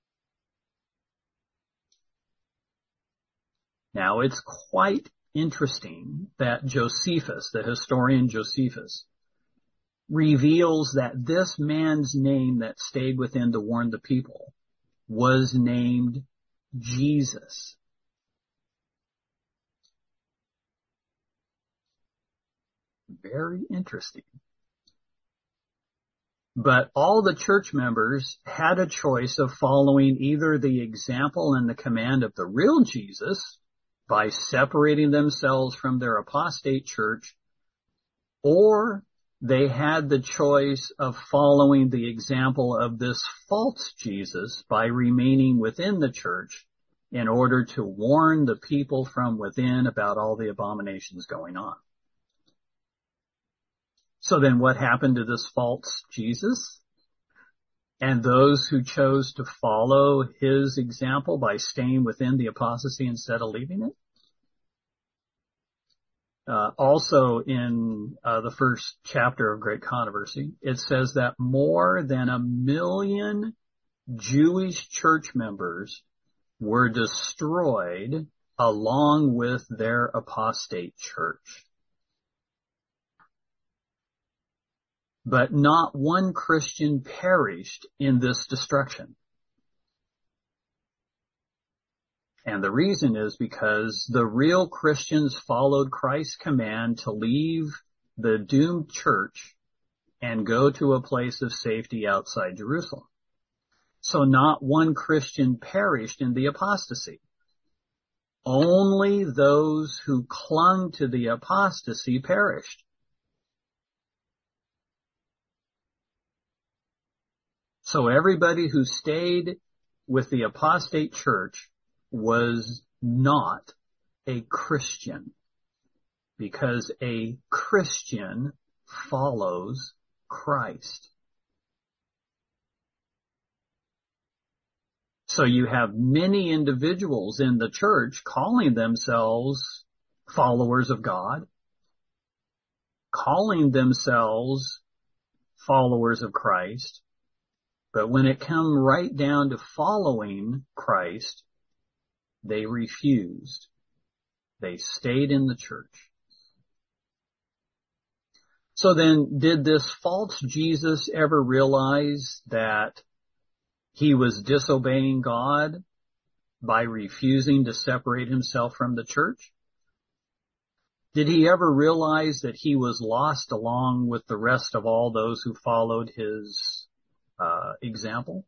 Now, it's quite interesting that Josephus, the historian Josephus, reveals that this man's name that stayed within to warn the people was named Jesus. Very interesting. But all the church members had a choice of following either the example and the command of the real Jesus by separating themselves from their apostate church, or they had the choice of following the example of this false Jesus by remaining within the church in order to warn the people from within about all the abominations going on. So then what happened to this false Jesus? And those who chose to follow his example by staying within the apostasy instead of leaving it? Also in the first chapter of Great Controversy, it says that more than 1 million Jewish church members were destroyed along with their apostate church. But not one Christian perished in this destruction. And the reason is because the real Christians followed Christ's command to leave the doomed church and go to a place of safety outside Jerusalem. So not one Christian perished in the apostasy. Only those who clung to the apostasy perished. So everybody who stayed with the apostate church was not a Christian, because a Christian follows Christ. So you have many individuals in the church calling themselves followers of God, calling themselves followers of Christ, but when it comes right down to following Christ, they refused. They stayed in the church. So then, did this false Jesus ever realize that he was disobeying God by refusing to separate himself from the church? Did he ever realize that he was lost along with the rest of all those who followed his example?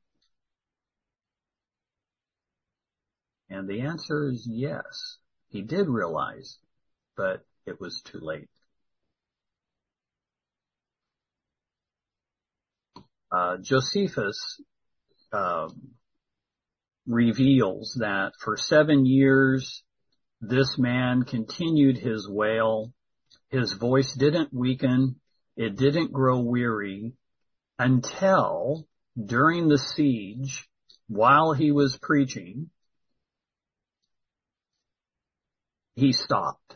And the answer is yes. He did realize, but it was too late. Josephus reveals that for 7 years, this man continued his wail. His voice didn't weaken. It didn't grow weary until during the siege, while he was preaching, he stopped.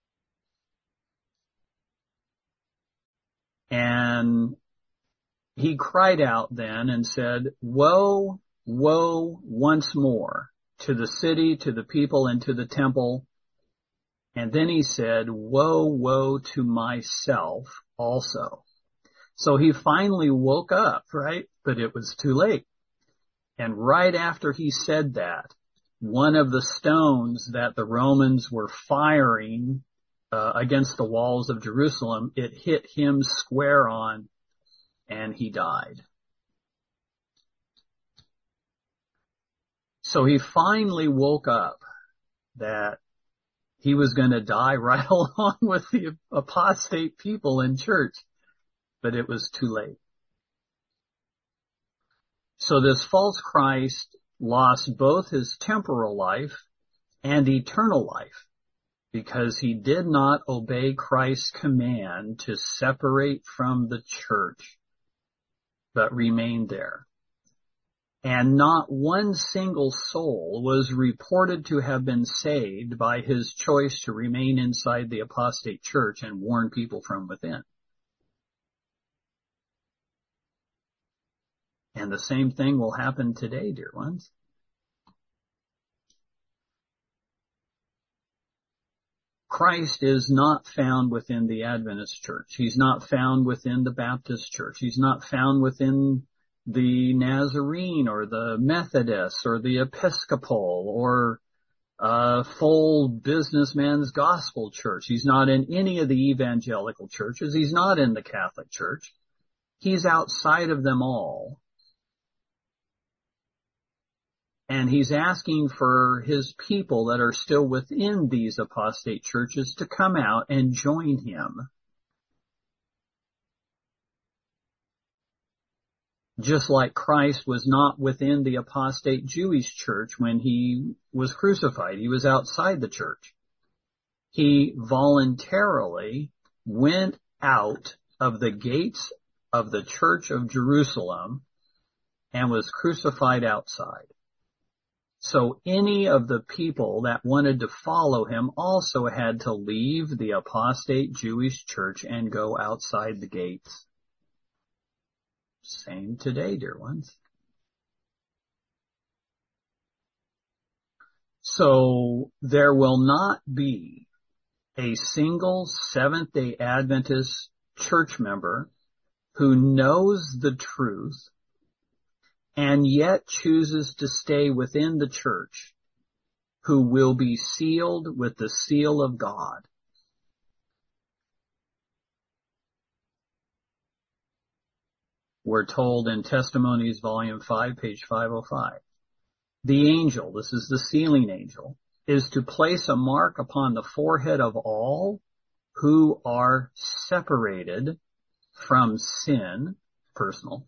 And he cried out then and said, "Woe, woe once more to the city, to the people, and to the temple." And then he said, "Woe, woe to myself also." So he finally woke up, right? But it was too late. And right after he said that, one of the stones that the Romans were firing against the walls of Jerusalem, it hit him square on, and he died. So he finally woke up that he was going to die right along with the apostate people in church, but it was too late. So this false Christ lost both his temporal life and eternal life because he did not obey Christ's command to separate from the church, but remained there. And not one single soul was reported to have been saved by his choice to remain inside the apostate church and warn people from within. And the same thing will happen today, dear ones. Christ is not found within the Adventist church. He's not found within the Baptist church. He's not found within the Nazarene or the Methodist or the Episcopal or full businessman's gospel church. He's not in any of the evangelical churches. He's not in the Catholic Church. He's outside of them all. And he's asking for his people that are still within these apostate churches to come out and join him. Just like Christ was not within the apostate Jewish church when he was crucified. He was outside the church. He voluntarily went out of the gates of the church of Jerusalem and was crucified outside. So any of the people that wanted to follow him also had to leave the apostate Jewish church and go outside the gates. Same today, dear ones. So there will not be a single Seventh-day Adventist church member who knows the truth and yet chooses to stay within the church, who will be sealed with the seal of God. We're told in Testimonies, Volume 5, page 505, the angel, this is the sealing angel, is to place a mark upon the forehead of all who are separated from sin, personal,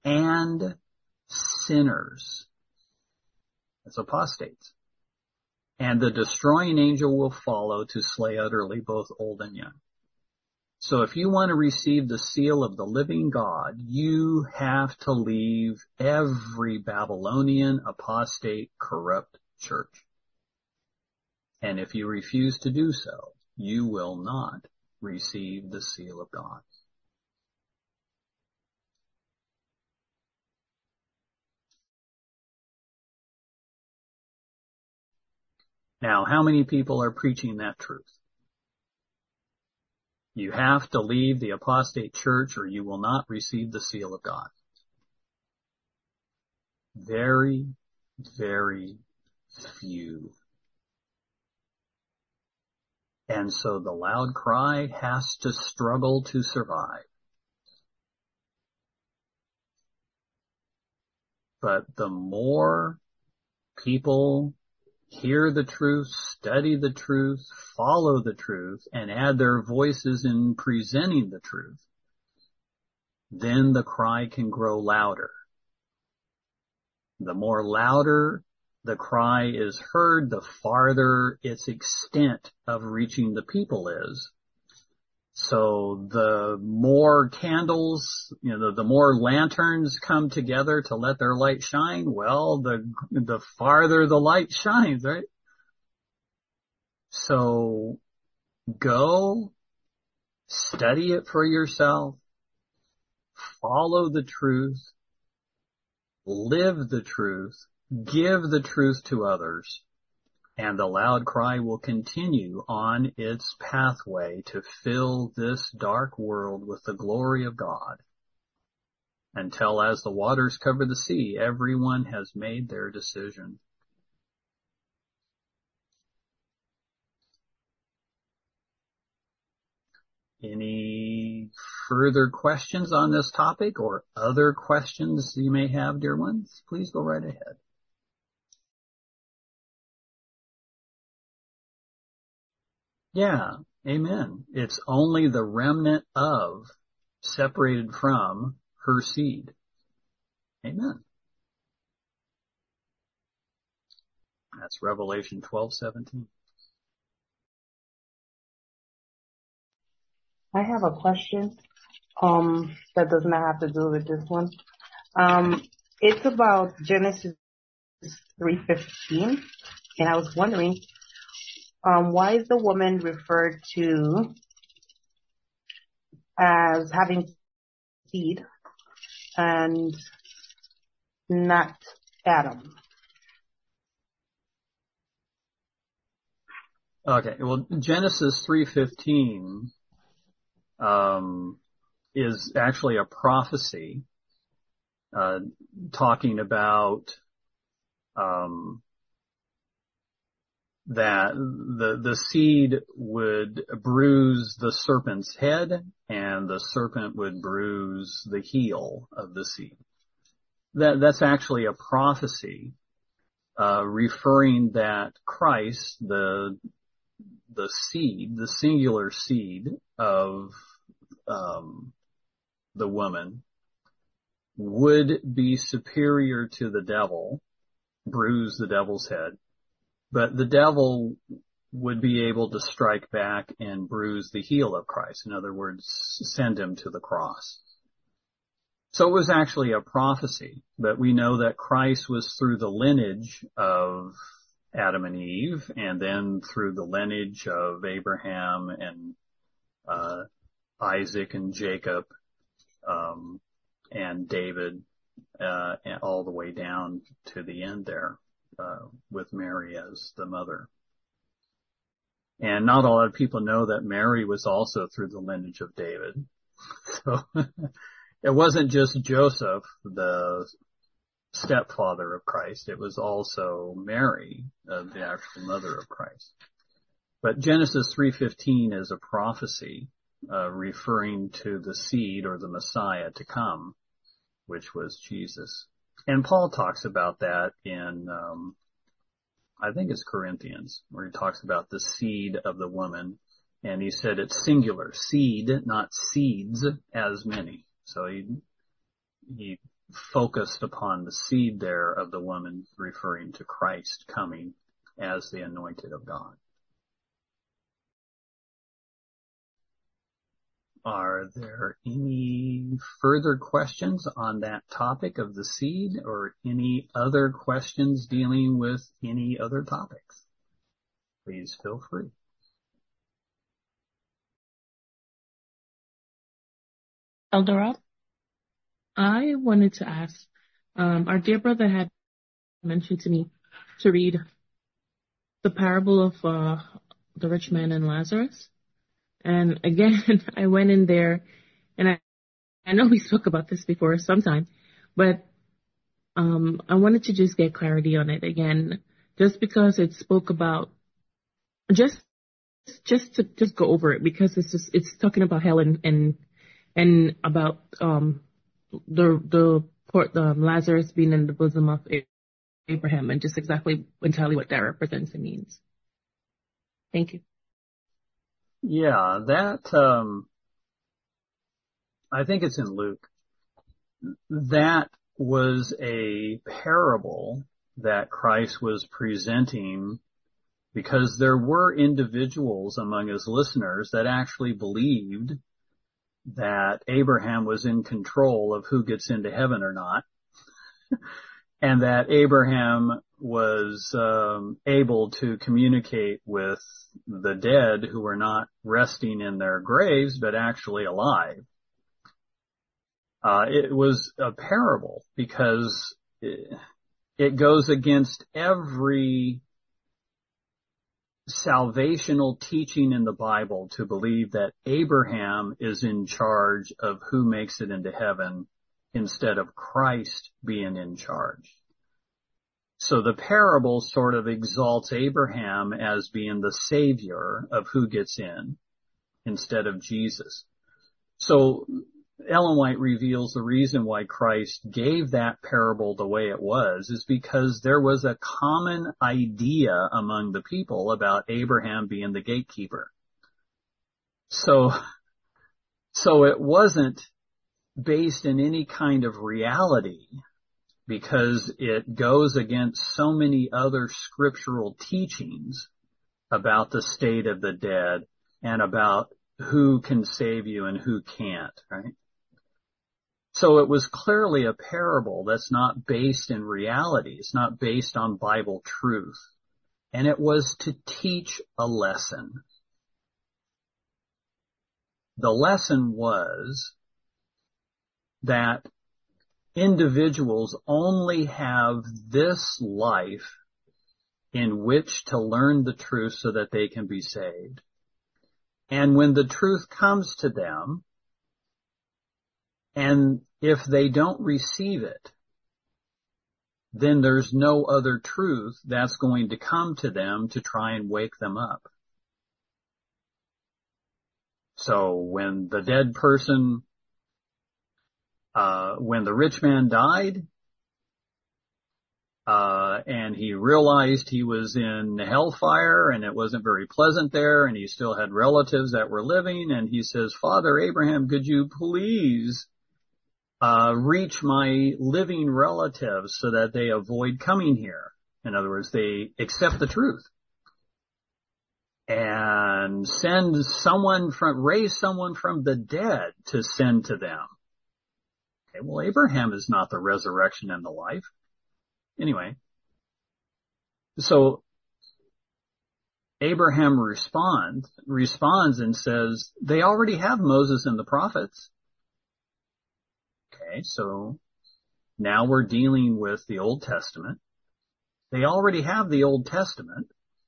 and sinners. That's apostates. and the destroying angel will follow to slay utterly both old and young. So if you want to receive the seal of the living God, you have to leave every Babylonian, apostate, corrupt church. And if you refuse to do so, you will not receive the seal of God. Now, how many people are preaching that truth? You have to leave the apostate church or you will not receive the seal of God. Very, very few. And so the loud cry has to struggle to survive. But the more people hear the truth, study the truth, follow the truth, and add their voices in presenting the truth, then the cry can grow louder. The more louder the cry is heard, the farther its extent of reaching the people is. So the more candles, the more lanterns come together to let their light shine, well, the farther the light shines, right? So go study it for yourself, follow the truth, live the truth, give the truth to others, and the loud cry will continue on its pathway to fill this dark world with the glory of God until, as the waters cover the sea, everyone has made their decision. Any further questions on this topic or other questions you may have, dear ones? Please go right ahead. Yeah, amen. It's only the remnant of, separated from, her seed. Amen. That's Revelation 12:17. I have a question that does not have to do with this one. It's about Genesis 3:15, and I was wondering why is the woman referred to as having seed and not Adam? Okay, well, Genesis 3:15 is actually a prophecy talking about that the seed would bruise the serpent's head and the serpent would bruise the heel of the seed. That's actually a prophecy referring that Christ, the seed, the singular seed of the woman, would be superior to the devil, bruise the devil's head, but the devil would be able to strike back and bruise the heel of Christ. In other words, send him to the cross. So it was actually a prophecy, but we know that Christ was through the lineage of Adam and Eve, and then through the lineage of Abraham and Isaac and Jacob, and David, and all the way down to the end there, with Mary as the mother. And not a lot of people know that Mary was also through the lineage of David. So it wasn't just Joseph, the stepfather of Christ. It was also Mary, the actual mother of Christ. But Genesis 3:15 is a prophecy referring to the seed or the Messiah to come, which was Jesus. And Paul talks about that in, I think it's Corinthians, where he talks about the seed of the woman. And he said it's singular, seed, not seeds as many. So he focused upon the seed there of the woman, referring to Christ coming as the anointed of God. Are there any further questions on that topic of the seed, or any other questions dealing with any other topics? Please feel free. Elder Rob, I wanted to ask, our dear brother had mentioned to me to read the parable of the rich man and Lazarus. And again, I went in there, and I know we spoke about this before sometime, but I wanted to just get clarity on it again, just because it spoke about, just to go over it, because it's talking about hell and about the Lazarus being in the bosom of Abraham, and just exactly entirely what that represents and means. Thank you. Yeah, that I think it's in Luke. That was a parable that Christ was presenting, because there were individuals among his listeners that actually believed that Abraham was in control of who gets into heaven or not, and that Abraham was able to communicate with the dead who were not resting in their graves but actually alive. It was a parable because it goes against every salvational teaching in the Bible to believe that Abraham is in charge of who makes it into heaven instead of Christ being in charge. So the parable sort of exalts Abraham as being the savior of who gets in instead of Jesus. So Ellen White reveals the reason why Christ gave that parable the way it was is because there was a common idea among the people about Abraham being the gatekeeper. So it wasn't based in any kind of reality, because it goes against so many other scriptural teachings about the state of the dead and about who can save you and who can't, right? So it was clearly a parable that's not based in reality. It's not based on Bible truth. And it was to teach a lesson. The lesson was that individuals only have this life in which to learn the truth so that they can be saved. And when the truth comes to them, and if they don't receive it, then there's no other truth that's going to come to them to try and wake them up. So when the dead person, when the rich man died, and he realized he was in hellfire and it wasn't very pleasant there, and he still had relatives that were living, and he says, Father Abraham, could you please reach my living relatives so that they avoid coming here? In other words, they accept the truth and raise someone from the dead to send to them. Okay, well, Abraham is not the resurrection and the life. Anyway, so Abraham responds and says, they already have Moses and the prophets. Okay, so now we're dealing with the Old Testament. They already have the Old Testament.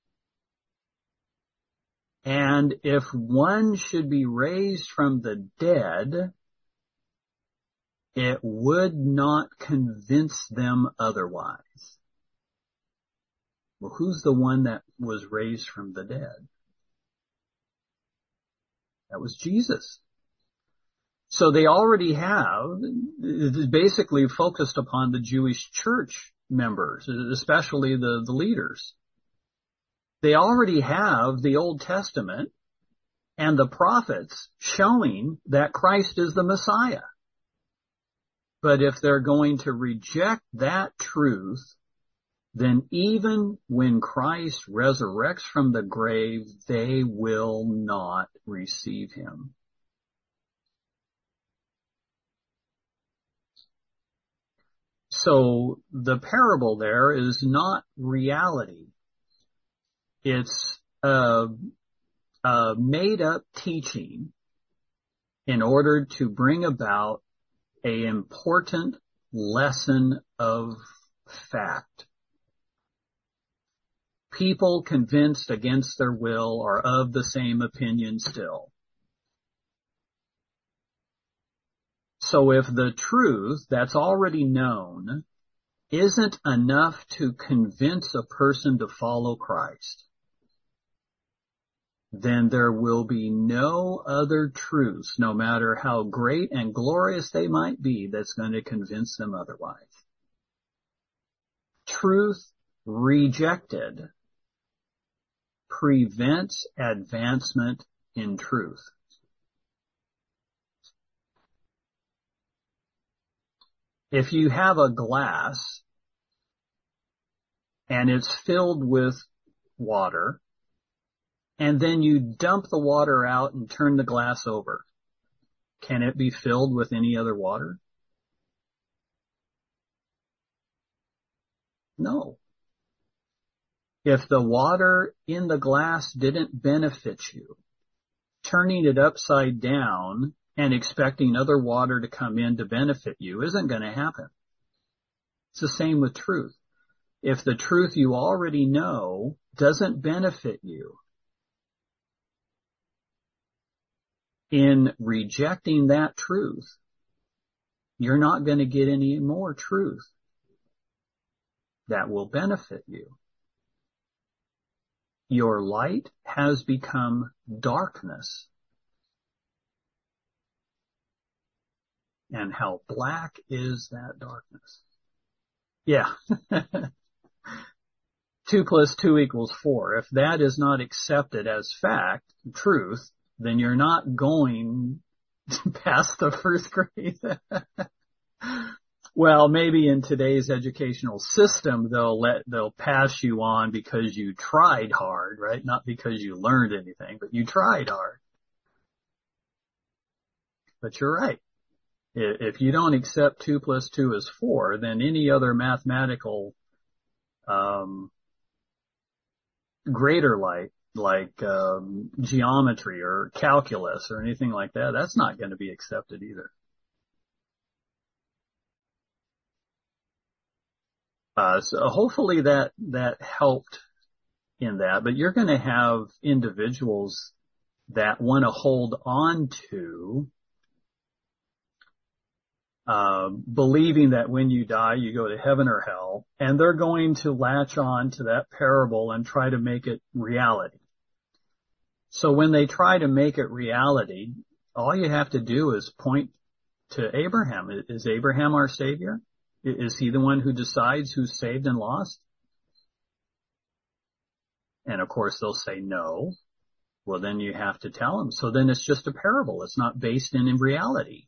And if one should be raised from the dead, it would not convince them otherwise. Well, who's the one that was raised from the dead? That was Jesus. So they already have, basically focused upon the Jewish church members, especially the leaders. They already have the Old Testament and the prophets showing that Christ is the Messiah. But if they're going to reject that truth, then even when Christ resurrects from the grave, they will not receive him. So the parable there is not reality. It's a made-up teaching in order to bring about an important lesson of fact. People convinced against their will are of the same opinion still. So if the truth that's already known isn't enough to convince a person to follow Christ, then there will be no other truths, no matter how great and glorious they might be, that's going to convince them otherwise. Truth rejected prevents advancement in truth. If you have a glass and it's filled with water, and then you dump the water out and turn the glass over, can it be filled with any other water? No. If the water in the glass didn't benefit you, turning it upside down and expecting other water to come in to benefit you isn't going to happen. It's the same with truth. If the truth you already know doesn't benefit you, in rejecting that truth, you're not going to get any more truth that will benefit you. Your light has become darkness. And how black is that darkness? Yeah. 2 + 2 = 4. If that is not accepted as fact, truth, then you're not going past the first grade. Well, maybe in today's educational system, they'll pass you on because you tried hard, right? Not because you learned anything, but you tried hard. But you're right. If you don't accept 2 + 2 = 4, then any other mathematical, greater light, like geometry or calculus or anything like that, that's not going to be accepted either. So hopefully that helped in that, but you're going to have individuals that want to hold on to believing that when you die, you go to heaven or hell, and they're going to latch on to that parable and try to make it reality. So when they try to make it reality, all you have to do is point to Abraham. Is Abraham our Savior? Is he the one who decides who's saved and lost? And of course they'll say no. Well, then you have to tell them. So then it's just a parable. It's not based in reality.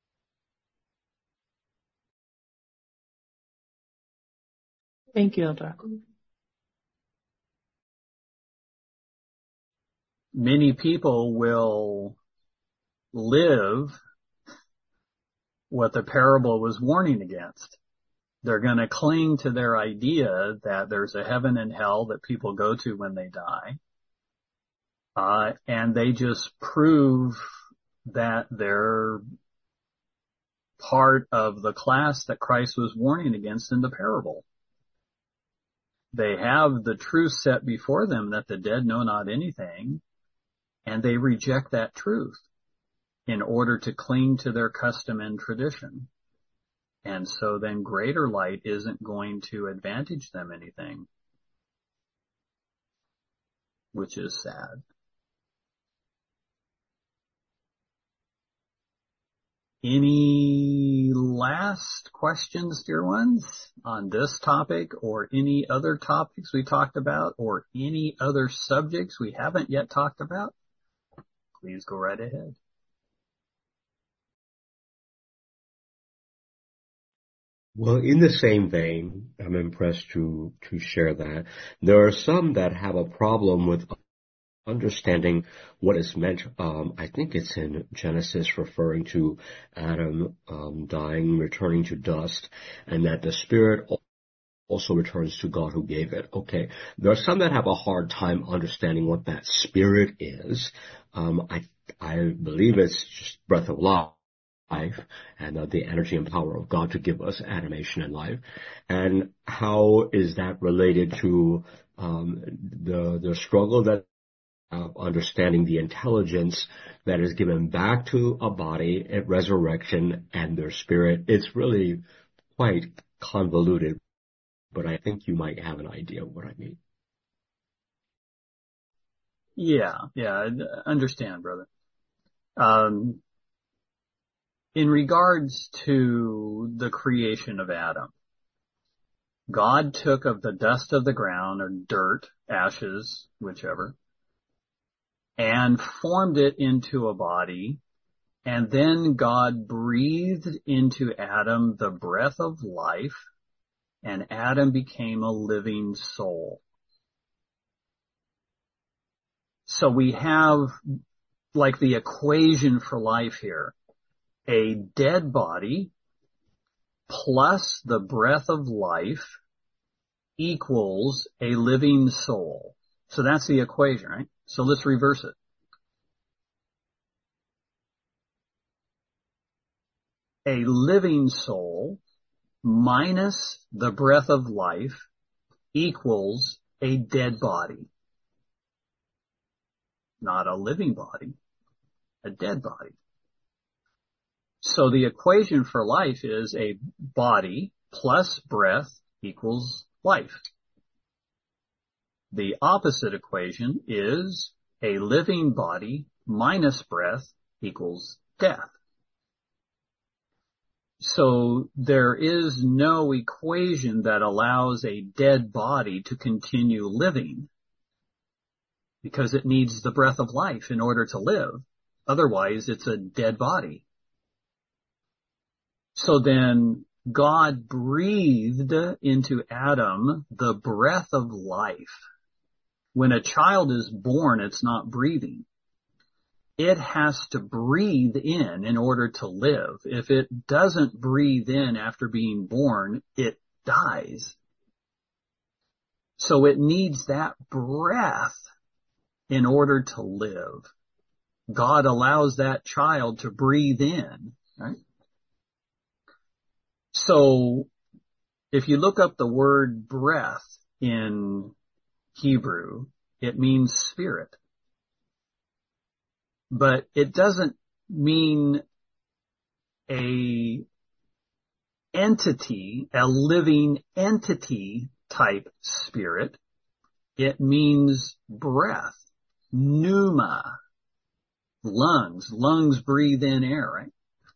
Thank you, Elder. Many people will live what the parable was warning against. They're going to cling to their idea that there's a heaven and hell that people go to when they die. And they just prove that they're part of the class that Christ was warning against in the parable. They have the truth set before them that the dead know not anything, and they reject that truth in order to cling to their custom and tradition. And so then greater light isn't going to advantage them anything, which is sad. Any last questions, dear ones, on this topic or any other topics we talked about or any other subjects we haven't yet talked about? Please go right ahead. Well, in the same vein, I'm impressed to share that there are some that have a problem with understanding what is meant. I think it's in Genesis referring to Adam dying, returning to dust, and that the spirit also returns to God who gave it. Okay, there are some that have a hard time understanding what that spirit is. I believe it's just breath of life and the energy and power of God to give us animation and life. And how is that related to the struggle that understanding the intelligence that is given back to a body at resurrection and their spirit? It's really quite convoluted, but I think you might have an idea of what I mean. Yeah, I understand, brother. In regards to the creation of Adam, God took of the dust of the ground, or dirt, ashes, whichever, and formed it into a body, and then God breathed into Adam the breath of life, and Adam became a living soul. So we have like the equation for life here. A dead body plus the breath of life equals a living soul. So that's the equation, right? So let's reverse it. A living soul minus the breath of life equals a dead body. Not a living body, a dead body. So the equation for life is a body plus breath equals life. The opposite equation is a living body minus breath equals death. So there is no equation that allows a dead body to continue living, because it needs the breath of life in order to live. Otherwise, it's a dead body. So then God breathed into Adam the breath of life. When a child is born, it's not breathing. It has to breathe in order to live. If it doesn't breathe in after being born, it dies. So it needs that breath in order to live. God allows that child to breathe in, right? So if you look up the word breath in Hebrew, it means spirit. But it doesn't mean a entity, a living entity type spirit. It means breath, pneuma, lungs. Lungs breathe in air, right?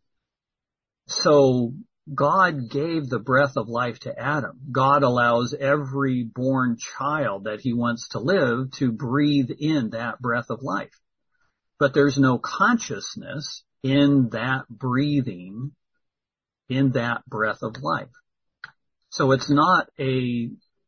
So God gave the breath of life to Adam. God allows every born child that he wants to live to breathe in that breath of life. But there's no consciousness in that breathing, in that breath of life. So it's not a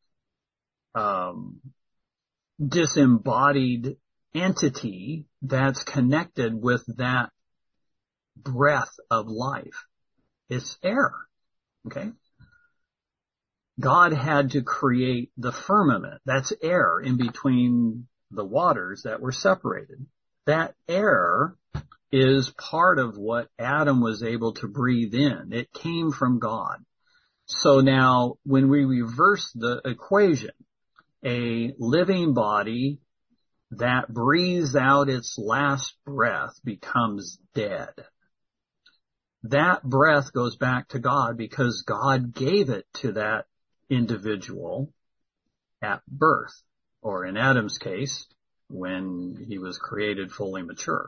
disembodied entity that's connected with that breath of life. It's air. Okay? God had to create the firmament. That's air in between the waters that were separated. That air is part of what Adam was able to breathe in. It came from God. So now when we reverse the equation, a living body that breathes out its last breath becomes dead. That breath goes back to God because God gave it to that individual at birth, or in Adam's case, when he was created fully mature.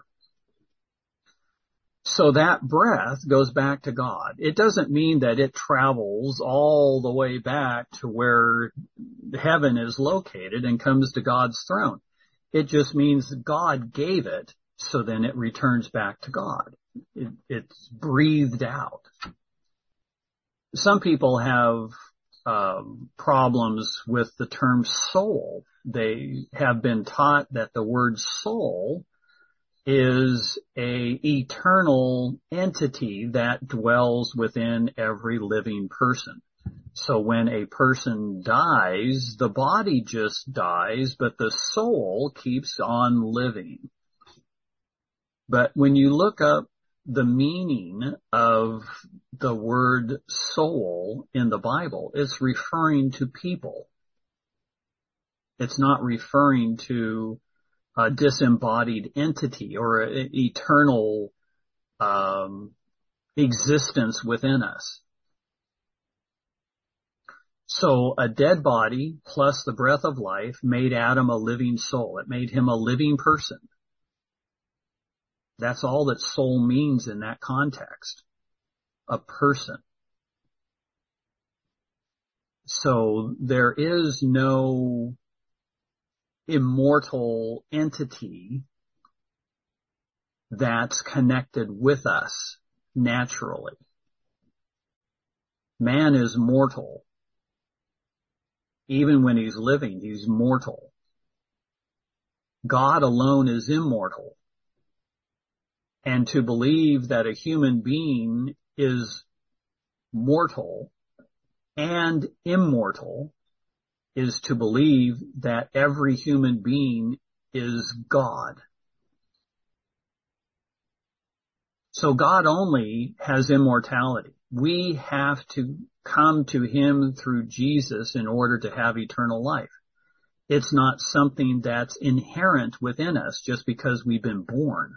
So that breath goes back to God. It doesn't mean that it travels all the way back to where heaven is located and comes to God's throne. It just means God gave it, so then it returns back to God. It's breathed out. Some people have problems with the term soul. They have been taught that the word soul is a eternal entity that dwells within every living person. So when a person dies, the body just dies, but the soul keeps on living. But when you look up the meaning of the word soul in the Bible, it's referring to people. It's not referring to a disembodied entity or an eternal existence within us. So a dead body plus the breath of life made Adam a living soul. It made him a living person. That's all that soul means in that context. A person. So there is no immortal entity that's connected with us naturally. Man is mortal. Even when he's living, he's mortal. God alone is immortal. And to believe that a human being is mortal and immortal is to believe that every human being is God. So God only has immortality. We have to come to him through Jesus in order to have eternal life. It's not something that's inherent within us just because we've been born.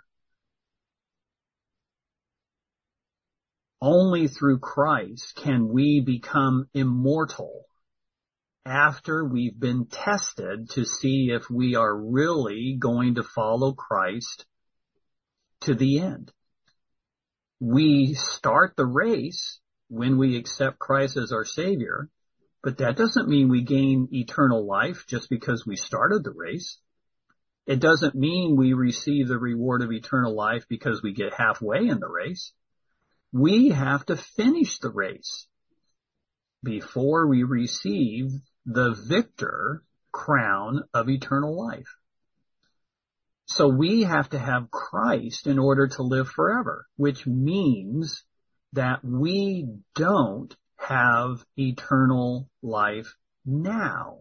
Only through Christ can we become immortal after we've been tested to see if we are really going to follow Christ to the end. We start the race when we accept Christ as our Savior, but that doesn't mean we gain eternal life just because we started the race. It doesn't mean we receive the reward of eternal life because we get halfway in the race. We have to finish the race before we receive the victor crown of eternal life. So we have to have Christ in order to live forever, which means that we don't have eternal life now.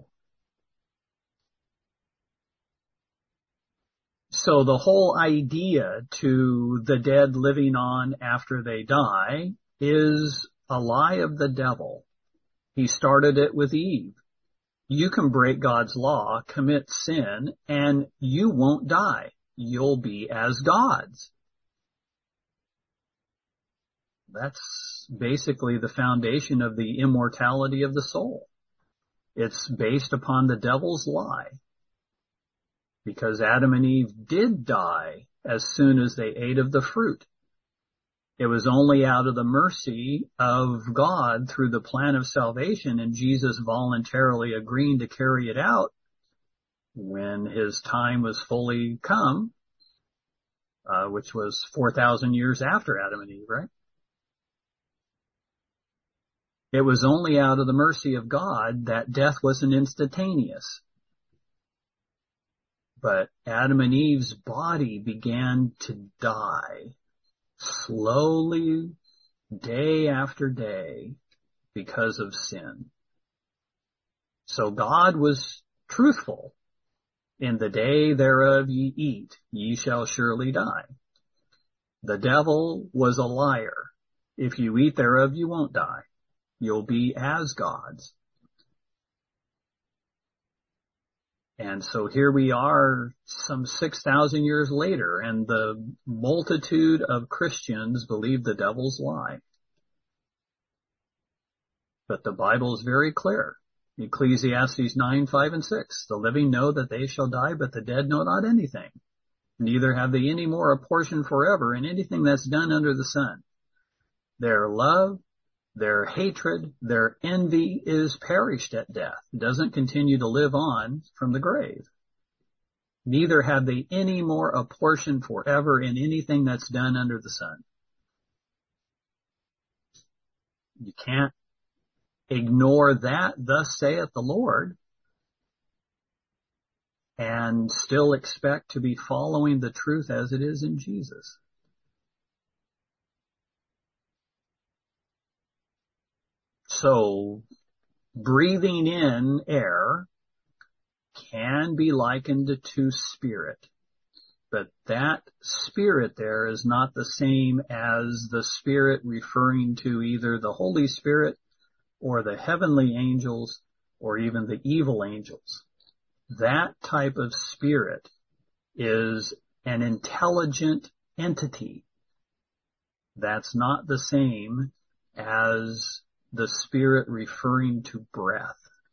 So the whole idea to the dead living on after they die is a lie of the devil. He started it with Eve. You can break God's law, commit sin, and you won't die. You'll be as gods. That's basically the foundation of the immortality of the soul. It's based upon the devil's lie. Because Adam and Eve did die as soon as they ate of the fruit. It was only out of the mercy of God through the plan of salvation and Jesus voluntarily agreeing to carry it out when his time was fully come, which was 4,000 years after Adam and Eve, right? It was only out of the mercy of God that death wasn't instantaneous. But Adam and Eve's body began to die slowly, day after day, because of sin. So God was truthful. In the day thereof ye eat, ye shall surely die. The devil was a liar. If you eat thereof, you won't die. You'll be as gods. And so here we are some 6,000 years later, and the multitude of Christians believe the devil's lie. But the Bible is very clear. Ecclesiastes 9, 5, and 6. The living know that they shall die, but the dead know not anything. Neither have they any more a portion forever in anything that's done under the sun. Their love, their hatred, their envy is perished at death. It doesn't continue to live on from the grave. Neither have they any more a portion forever in anything that's done under the sun. You can't ignore that, thus saith the Lord, and still expect to be following the truth as it is in Jesus. So, breathing in air can be likened to spirit, but that spirit there is not the same as the spirit referring to either the Holy Spirit or the heavenly angels or even the evil angels. That type of spirit is an intelligent entity. That's not the same as the spirit referring to breath.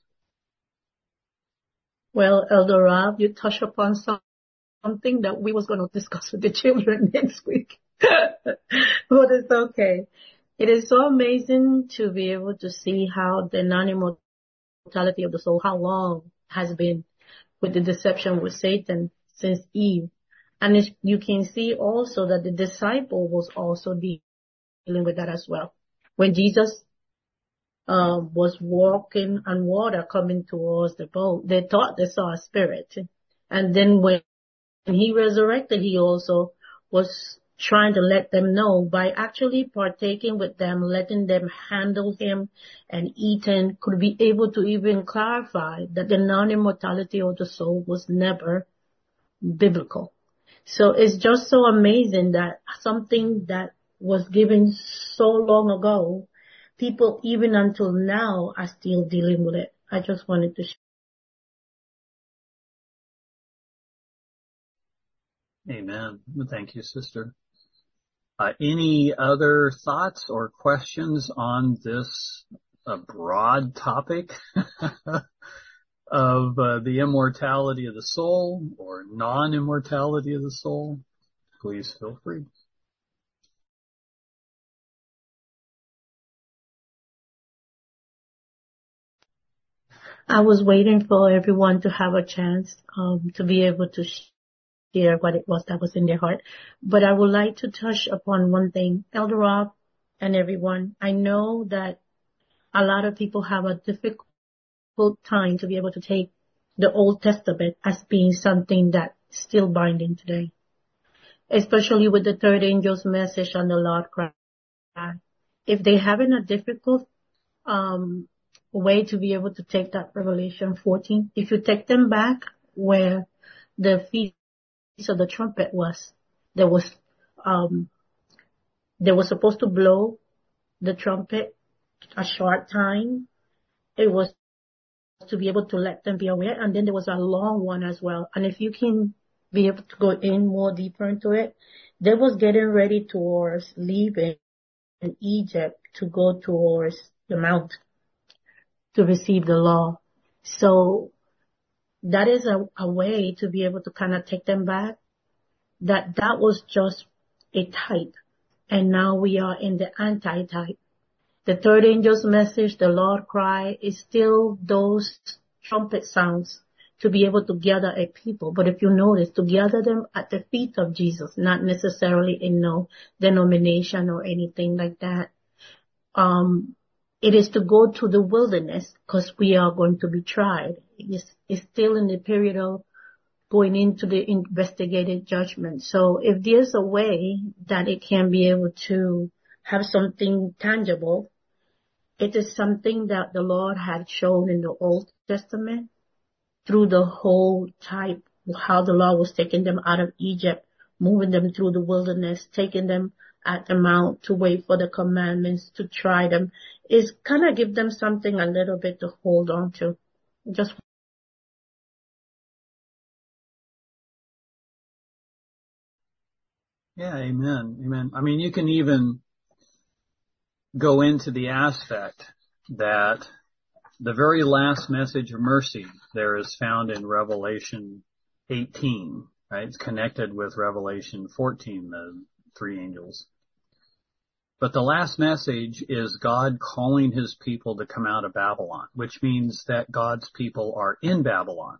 Well, Elder Rob, you touched upon something that we was going to discuss with the children next week. But it's okay. It is so amazing to be able to see how the non-immortality of the soul, how long has been with the deception with Satan since Eve. And you can see also that the disciple was also dealing with that as well. When Jesus was walking on water coming towards the boat, they thought they saw a spirit. And then when he resurrected, he also was trying to let them know by actually partaking with them, letting them handle him and eating, could be able to even clarify that the non-immortality of the soul was never biblical. So it's just so amazing that something that was given so long ago, people even until now are still dealing with it. I just wanted to share. Amen. Thank you, sister. Any other thoughts or questions on this broad topic of the immortality of the soul or non-immortality of the soul? Please feel free. I was waiting for everyone to have a chance to be able to share what it was that was in their heart. But I would like to touch upon one thing. Elder Rob and everyone, I know that a lot of people have a difficult time to be able to take the Old Testament as being something that's still binding today, especially with the third angel's message on the Lord cry. If they having a difficult way to be able to take that Revelation 14, if you take them back where the feast of the trumpet was, they were supposed to blow the trumpet a short time. It was to be able to let them be aware, and then there was a long one as well. And if you can be able to go in more deeper into it, they was getting ready towards leaving in Egypt to go towards the mount to receive the law. So that is a way to be able to kind of take them back. That was just a type. And now we are in the anti-type. The third angel's message, the Lord cry, is still those trumpet sounds to be able to gather a people. But if you notice, to gather them at the feet of Jesus, not necessarily in no denomination or anything like that. It is to go to the wilderness because we are going to be tried. It's still in the period of going into the investigated judgment. So if there's a way that it can be able to have something tangible, it is something that the Lord had shown in the Old Testament through the whole type, how the Lord was taking them out of Egypt, moving them through the wilderness, taking them at the mount to wait for the commandments, to try them, is kind of give them something a little bit to hold on to. Just Yeah, amen. Amen. I mean, you can even go into the aspect that the very last message of mercy there is found in Revelation 18, right? It's connected with Revelation 14, the three angels. But the last message is God calling his people to come out of Babylon, which means that God's people are in Babylon.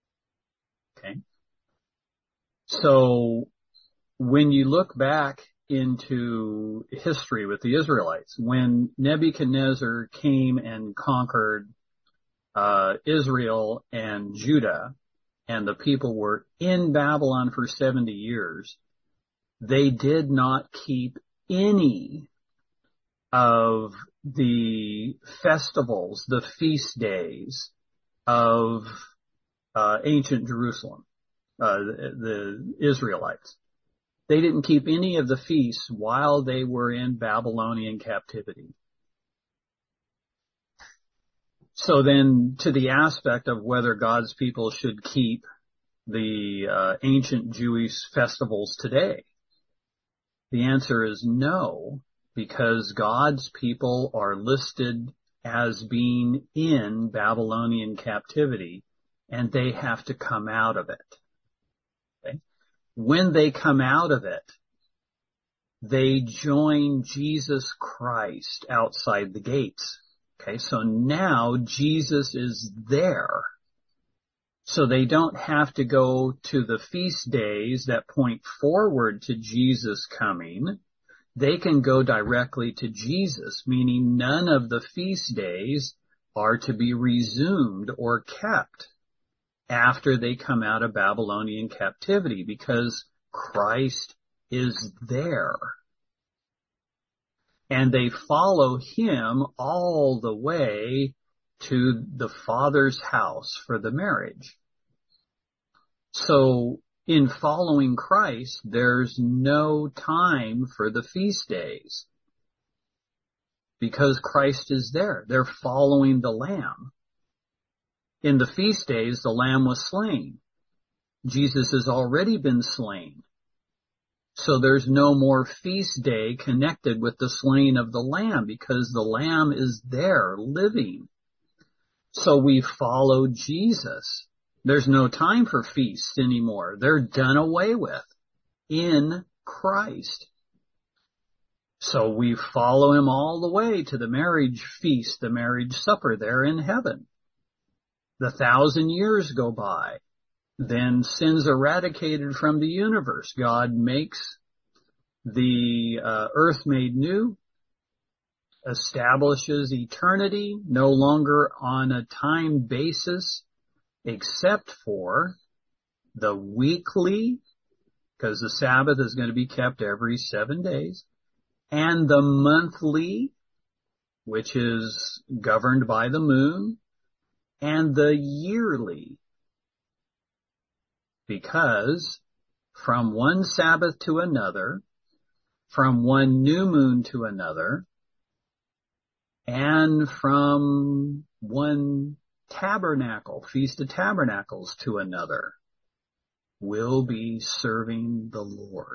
Okay? So when you look back into history with the Israelites. When Nebuchadnezzar came and conquered Israel and Judah, and the people were in Babylon for 70 years, they did not keep any of the festivals, the feast days of ancient Jerusalem, the Israelites. They didn't keep any of the feasts while they were in Babylonian captivity. So then, to the aspect of whether God's people should keep the ancient Jewish festivals today, the answer is no, because God's people are listed as being in Babylonian captivity, and they have to come out of it. Okay? When they come out of it, they join Jesus Christ outside the gates. Okay, so now Jesus is there. So they don't have to go to the feast days that point forward to Jesus coming. They can go directly to Jesus, meaning none of the feast days are to be resumed or kept after they come out of Babylonian captivity, because Christ is there. And they follow him all the way to the Father's house for the marriage. So in following Christ, there's no time for the feast days, because Christ is there. They're following the Lamb. In the feast days, the Lamb was slain. Jesus has already been slain. So there's no more feast day connected with the slaying of the Lamb, because the Lamb is there living. So we follow Jesus. There's no time for feasts anymore. They're done away with in Christ. So we follow him all the way to the marriage feast, the marriage supper there in heaven. The 1,000 years go by. Then sin's eradicated from the universe. God makes the earth made new, establishes eternity, no longer on a time basis, except for the weekly, because the Sabbath is going to be kept every 7 days, and the monthly, which is governed by the moon, and the yearly, because from one Sabbath to another, from one new moon to another, and from one tabernacle, Feast of Tabernacles, to another, will be serving the Lord.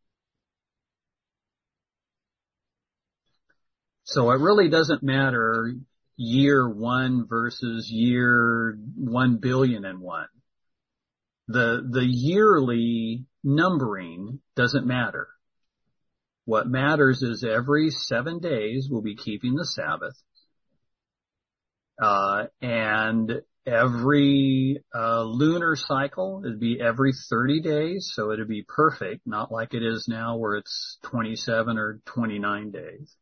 So it really doesn't matter year 1 versus year 1,000,000,001. The yearly numbering doesn't matter. What matters is every 7 days we'll be keeping the Sabbath. And every lunar cycle, it'd be every 30 days, so it'd be perfect, not like it is now where it's 27 or 29 days.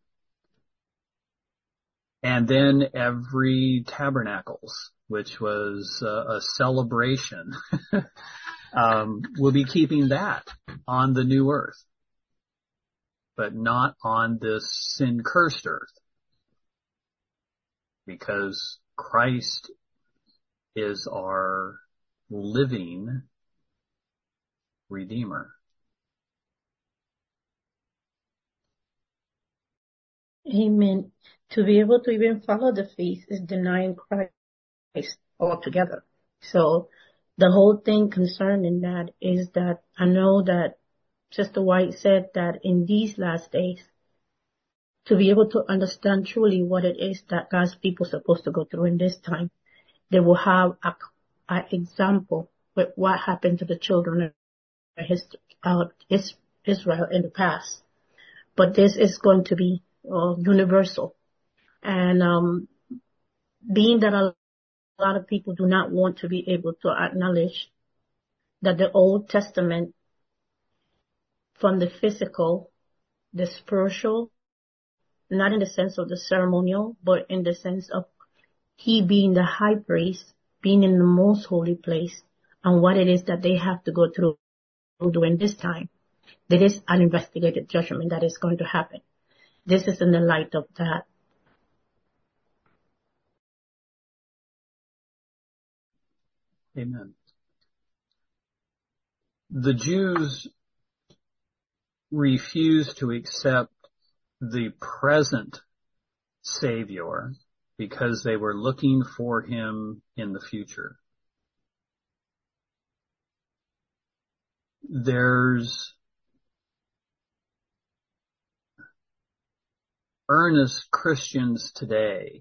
And then every tabernacles, which was a celebration, we'll be keeping that on the new earth, but not on this sin-cursed earth, because Christ is our living Redeemer. Amen. To be able to even follow the feast is denying Christ altogether. So the whole thing concerning that is that I know that Sister White said that in these last days, to be able to understand truly what it is that God's people are supposed to go through in this time, they will have an example with what happened to the children of Israel in the past. But this is going to be universal. And being that a lot of people do not want to be able to acknowledge that the Old Testament from the physical the spiritual, not in the sense of the ceremonial, but in the sense of he being the high priest, being in the most holy place, and what it is that they have to go through during this time. There is an investigated judgment that is going to happen. This is in the light of that. Amen. The Jews refused to accept the present Savior because they were looking for him in the future. There's earnest Christians today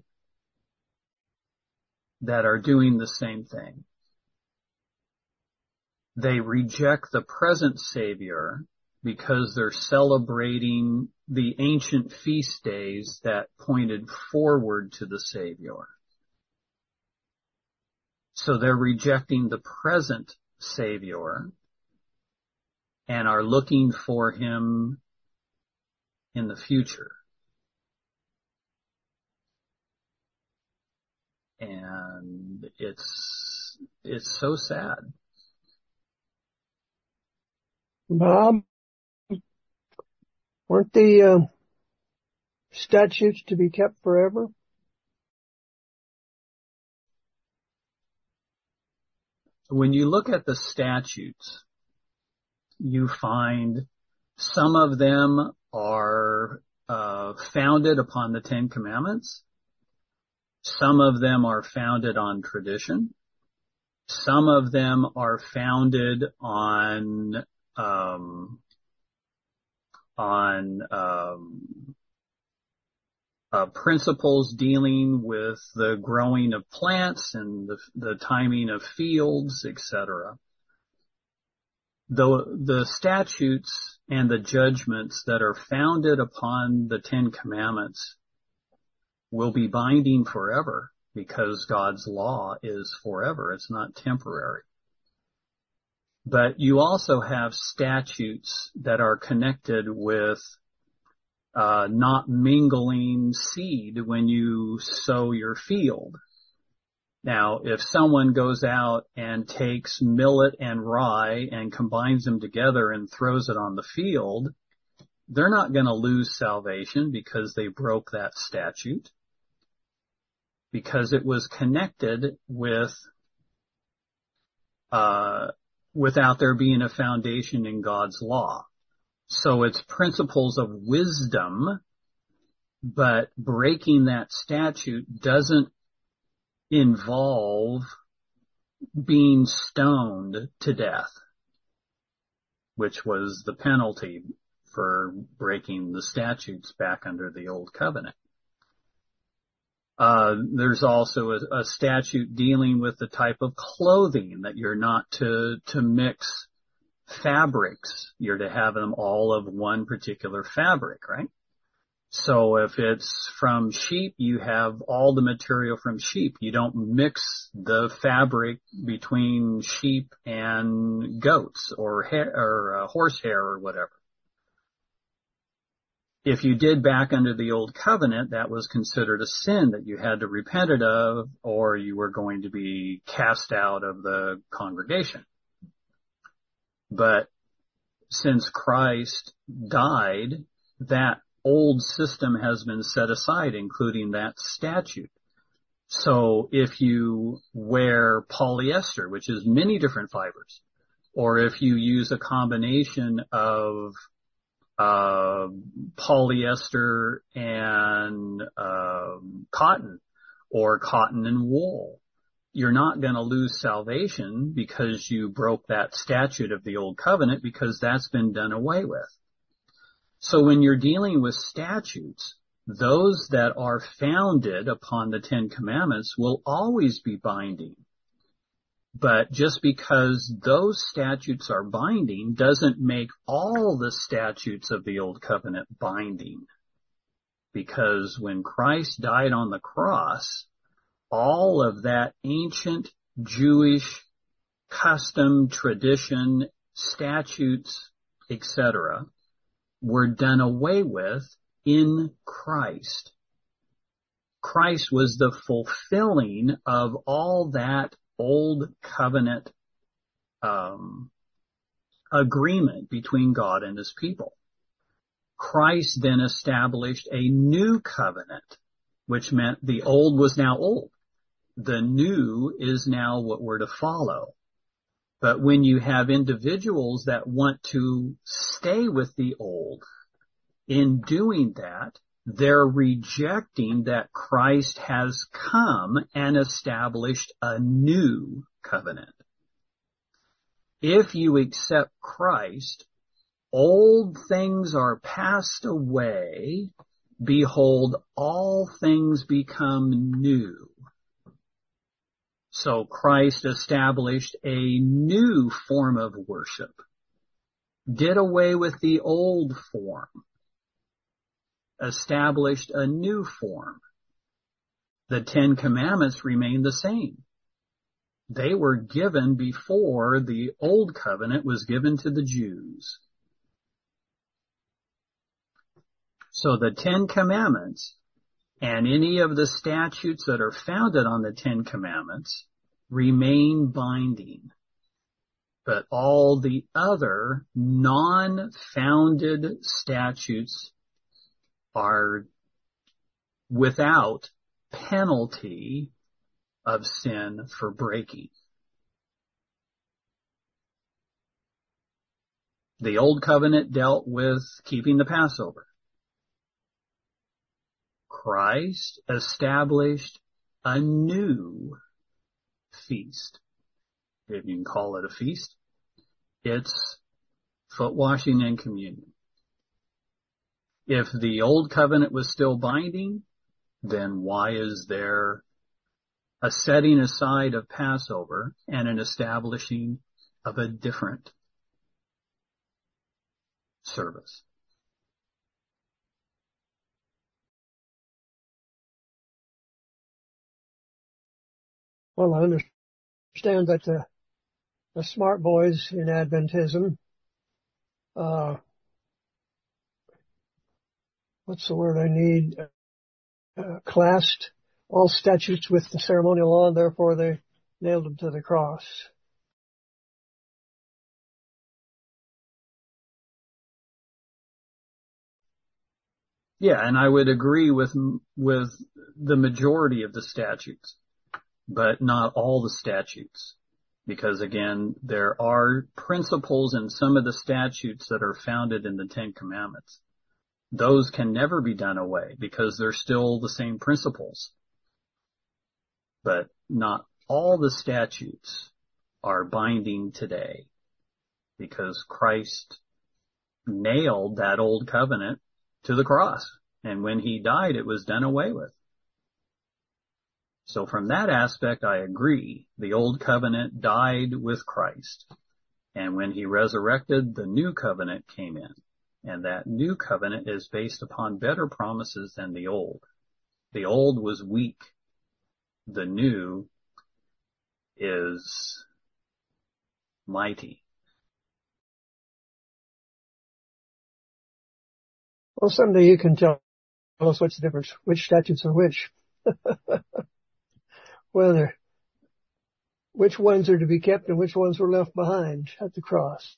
that are doing the same thing. They reject the present Savior because they're celebrating the ancient feast days that pointed forward to the Savior. So they're rejecting the present Savior and are looking for him in the future. And it's so sad. Bob, weren't the statutes to be kept forever? When you look at the statutes, you find some of them are founded upon the Ten Commandments. Some of them are founded on tradition. Some of them are founded on principles dealing with the growing of plants and the timing of fields, etc. The statutes and the judgments that are founded upon the Ten Commandments will be binding forever because God's law is forever. It's not temporary. But you also have statutes that are connected with not mingling seed when you sow your field. Now, if someone goes out and takes millet and rye and combines them together and throws it on the field, they're not going to lose salvation because they broke that statute, because it was connected with without there being a foundation in God's law. So it's principles of wisdom, but breaking that statute doesn't involve being stoned to death, which was the penalty for breaking the statutes back under the Old Covenant. There's also a statute dealing with the type of clothing that you're not to mix fabrics. You're to have them all of one particular fabric, right? So if it's from sheep, you have all the material from sheep. You don't mix the fabric between sheep and goats or hair, or horsehair or whatever. If you did back under the Old Covenant, that was considered a sin that you had to repent of, or you were going to be cast out of the congregation. But since Christ died, that old system has been set aside, including that statute. So if you wear polyester, which is many different fibers, or if you use a combination of polyester and cotton, or cotton and wool, you're not going to lose salvation because you broke that statute of the Old Covenant, because that's been done away with. So when you're dealing with statutes, those that are founded upon the Ten Commandments will always be binding. But just because those statutes are binding doesn't make all the statutes of the Old Covenant binding. Because when Christ died on the cross, all of that ancient Jewish custom, tradition, statutes, etc., were done away with in Christ. Christ was the fulfilling of all that old covenant agreement between God and his people. Christ then established a new covenant, which meant the old was now old. The new is now what we're to follow. But when you have individuals that want to stay with the old, in doing that, they're rejecting that Christ has come and established a new covenant. If you accept Christ, old things are passed away. Behold, all things become new. So Christ established a new form of worship, did away with the old form, established a new form. The 10 Commandments remain the same. They were given before the old covenant was given to the Jews. So the 10 Commandments and any of the statutes that are founded on the 10 Commandments remain binding. But all the other non-founded statutes are without penalty of sin for breaking. The old covenant dealt with keeping the Passover. Christ established a new feast. If you can call it a feast, it's foot washing and communion. If the old covenant was still binding, then why is there a setting aside of Passover and an establishing of a different service? Well, I understand that the smart boys in Adventism, what's the word I need, classed all statutes with the ceremonial law, and therefore they nailed them to the cross. Yeah, and I would agree with the majority of the statutes, but not all the statutes. Because again, there are principles in some of the statutes that are founded in the 10 Commandments. Those can never be done away because they're still the same principles. But not all the statutes are binding today because Christ nailed that old covenant to the cross. And when he died, it was done away with. So from that aspect, I agree. The old covenant died with Christ. And when he resurrected, the new covenant came in. And that new covenant is based upon better promises than the old. The old was weak. The new is mighty. Well, someday you can tell us what's the difference, which statutes are which. Which ones are to be kept and which ones were left behind at the cross.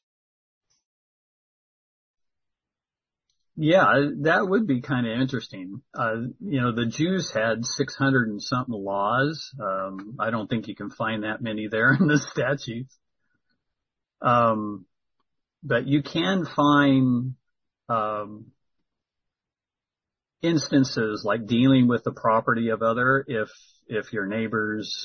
Yeah, that would be kind of interesting. The Jews had 600 and something laws. I don't think you can find that many there in the statutes. But you can find, instances like dealing with the property of other, if your neighbor's,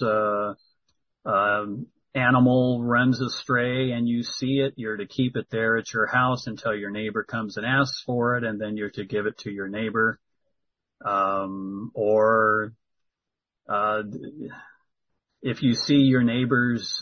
animal runs astray and you see it, you're to keep it there at your house until your neighbor comes and asks for it, and then you're to give it to your neighbor. If you see your neighbor's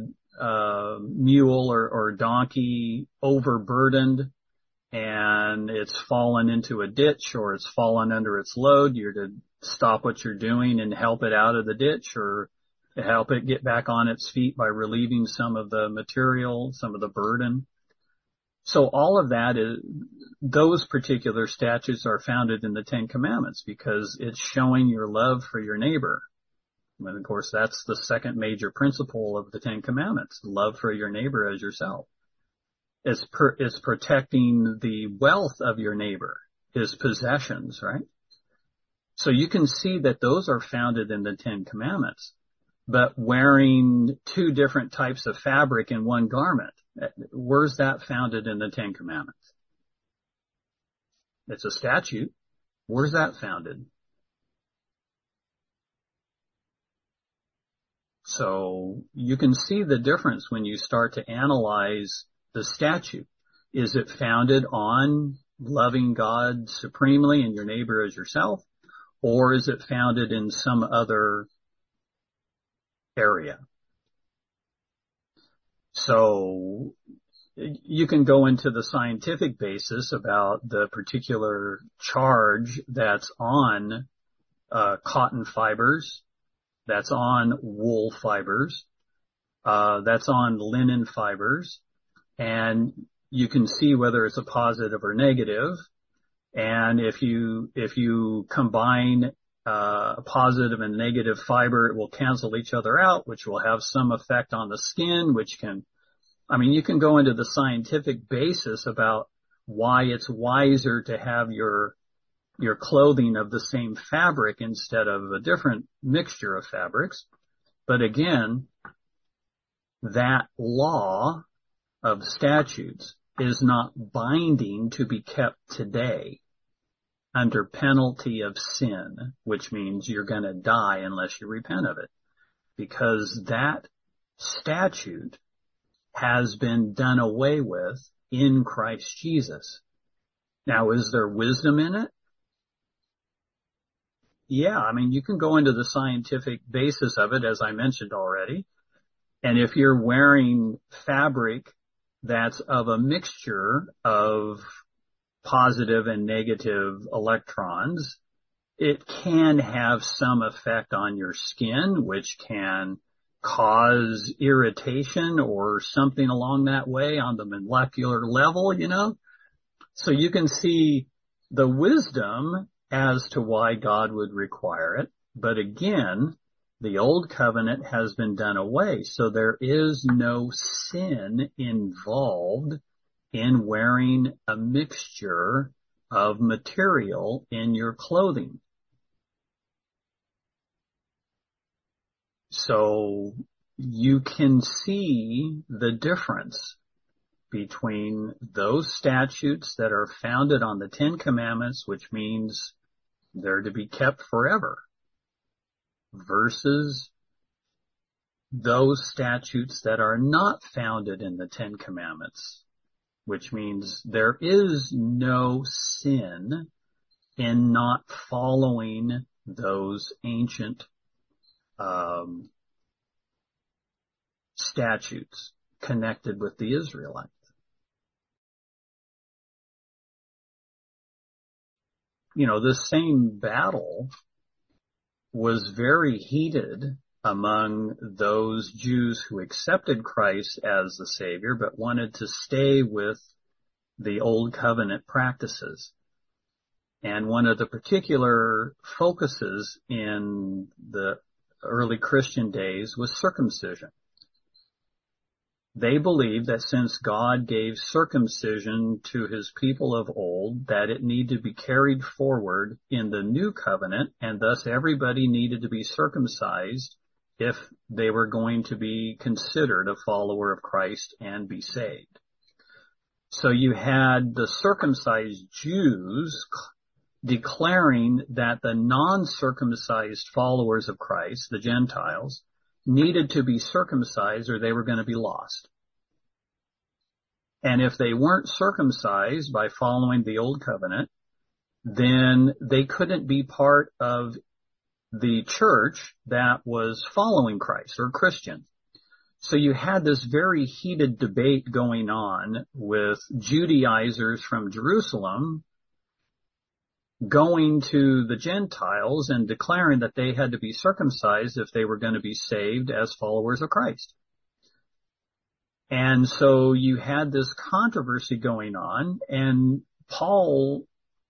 mule or donkey overburdened and it's fallen into a ditch or it's fallen under its load, you're to stop what you're doing and help it out of the ditch or to help it get back on its feet by relieving some of the material, some of the burden. So all of that those particular statutes are founded in the Ten Commandments because it's showing your love for your neighbor. And of course, that's the second major principle of the Ten Commandments, love for your neighbor as yourself. It's protecting the wealth of your neighbor, his possessions, right? So you can see that those are founded in the Ten Commandments. But wearing two different types of fabric in one garment, where's that founded in the Ten Commandments? It's a statute. Where's that founded? So you can see the difference when you start to analyze the statute. Is it founded on loving God supremely and your neighbor as yourself? Or is it founded in some other area? So you can go into the scientific basis about the particular charge that's on cotton fibers, that's on wool fibers, that's on linen fibers, and you can see whether it's a positive or negative. And if you combine a positive and negative fiber, it will cancel each other out, which will have some effect on the skin, you can go into the scientific basis about why it's wiser to have your clothing of the same fabric instead of a different mixture of fabrics. But again, that law of statutes is not binding to be kept today under penalty of sin, which means you're going to die unless you repent of it, because that statute has been done away with in Christ Jesus. Now, is there wisdom in it? Yeah, you can go into the scientific basis of it, as I mentioned already. And if you're wearing fabric that's of a mixture of positive and negative electrons, it can have some effect on your skin, which can cause irritation or something along that way on the molecular level, So you can see the wisdom as to why God would require it. But again, the old covenant has been done away, so there is no sin involved in wearing a mixture of material in your clothing. So you can see the difference between those statutes that are founded on the Ten Commandments, which means they're to be kept forever, versus those statutes that are not founded in the Ten Commandments, which means there is no sin in not following those ancient statutes connected with the Israelites. This same battle was very heated among those Jews who accepted Christ as the Savior but wanted to stay with the Old Covenant practices. And one of the particular focuses in the early Christian days was circumcision. They believed that since God gave circumcision to his people of old, that it needed to be carried forward in the new covenant, and thus everybody needed to be circumcised if they were going to be considered a follower of Christ and be saved. So you had the circumcised Jews declaring that the non-circumcised followers of Christ, the Gentiles, needed to be circumcised or they were going to be lost. And if they weren't circumcised by following the Old Covenant, then they couldn't be part of the church that was following Christ or Christian. So you had this very heated debate going on with Judaizers from Jerusalem going to the Gentiles and declaring that they had to be circumcised if they were going to be saved as followers of Christ. And so you had this controversy going on, and Paul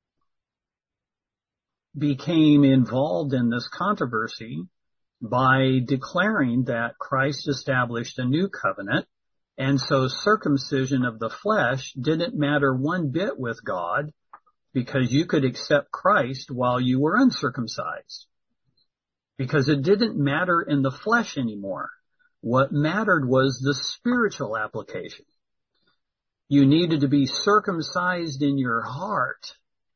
became involved in this controversy by declaring that Christ established a new covenant, and so circumcision of the flesh didn't matter one bit with God, because you could accept Christ while you were uncircumcised, because it didn't matter in the flesh anymore. What mattered was the spiritual application. You needed to be circumcised in your heart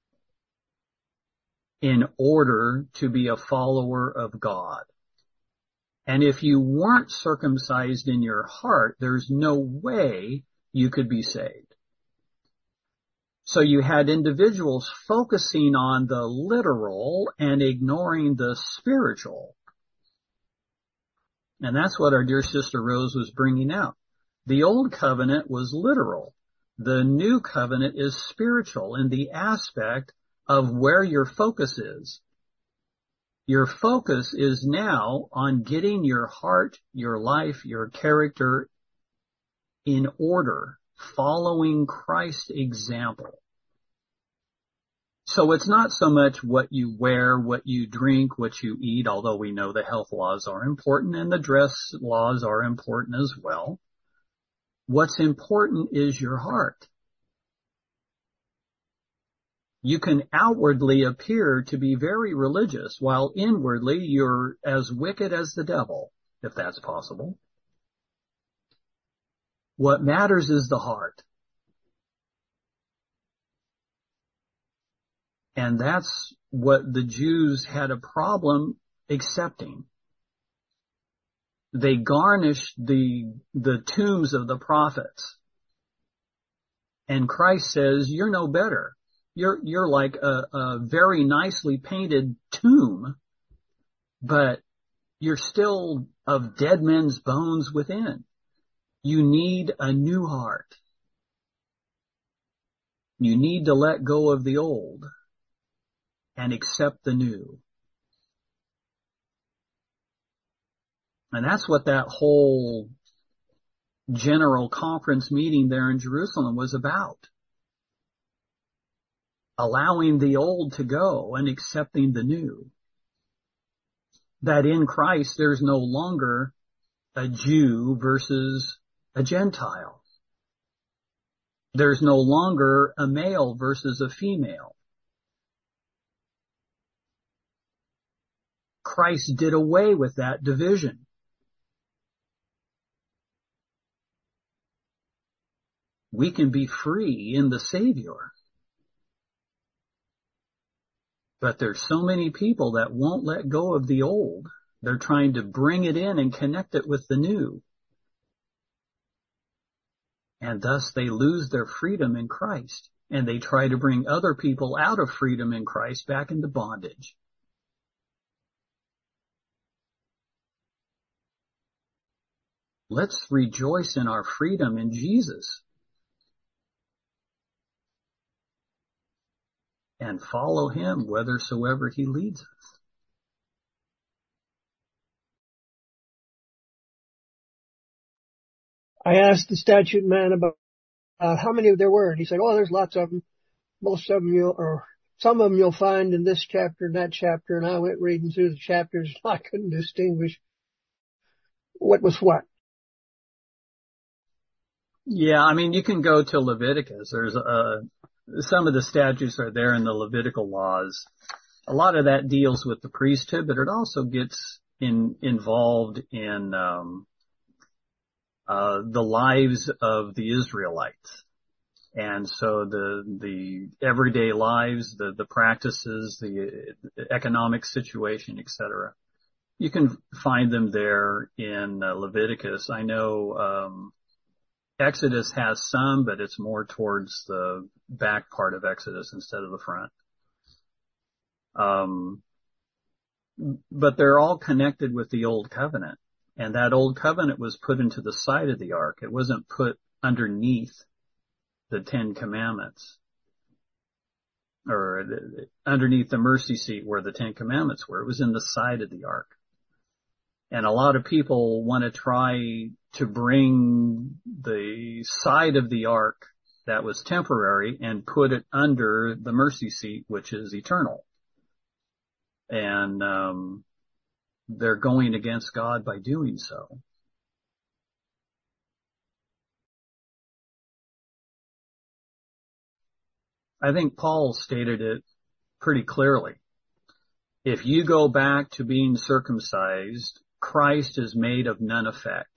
in order to be a follower of God. And if you weren't circumcised in your heart, there's no way you could be saved. So you had individuals focusing on the literal and ignoring the spiritual. And that's what our dear sister Rose was bringing out. The old covenant was literal. The new covenant is spiritual in the aspect of where your focus is. Your focus is now on getting your heart, your life, your character in order, following Christ's example. So it's not so much what you wear, what you drink, what you eat, although we know the health laws are important and the dress laws are important as well. What's important is your heart. You can outwardly appear to be very religious, while inwardly you're as wicked as the devil, if that's possible. What matters is the heart. And that's what the Jews had a problem accepting. They garnished the tombs of the prophets. And Christ says, you're no better. You're like a very nicely painted tomb, but you're still of dead men's bones within. You need a new heart. You need to let go of the old and accept the new. And that's what that whole general conference meeting there in Jerusalem was about. Allowing the old to go and accepting the new. That in Christ there's no longer a Jew versus a Gentile. There's no longer a male versus a female. Christ did away with that division. We can be free in the Savior. But there's so many people that won't let go of the old. They're trying to bring it in and connect it with the new. And thus they lose their freedom in Christ. And they try to bring other people out of freedom in Christ back into bondage. Let's rejoice in our freedom in Jesus. And follow him whithersoever he leads us. I asked the statute man about how many there were, and he said, "Oh, there's lots of them. Most of them some of them you'll find in this chapter and that chapter." And I went reading through the chapters. I couldn't distinguish what was what. Yeah, I mean, you can go to Leviticus. There's some of the statutes are there in the Levitical laws. A lot of that deals with the priesthood, but it also gets involved in the lives of the Israelites. And so the everyday lives, the practices, the economic situation, etc. You can find them there in Leviticus. I know Exodus has some, but it's more towards the back part of Exodus instead of the front. But they're all connected with the Old Covenant. And that Old Covenant was put into the side of the ark. It wasn't put underneath the Ten Commandments or underneath the mercy seat where the Ten Commandments were. It was in the side of the ark. And a lot of people want to try to bring the side of the ark that was temporary and put it under the mercy seat, which is eternal. And they're going against God by doing so. I think Paul stated it pretty clearly. If you go back to being circumcised, Christ is made of none effect.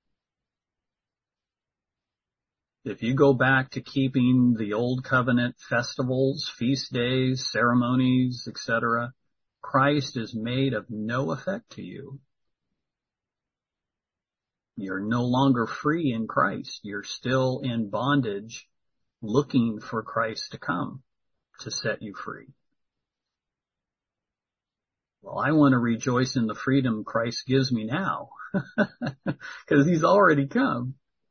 If you go back to keeping the old covenant festivals, feast days, ceremonies, etc., Christ is made of no effect to you. You're no longer free in Christ. You're still in bondage, looking for Christ to come to set you free. Well, I want to rejoice in the freedom Christ gives me now, because he's already come.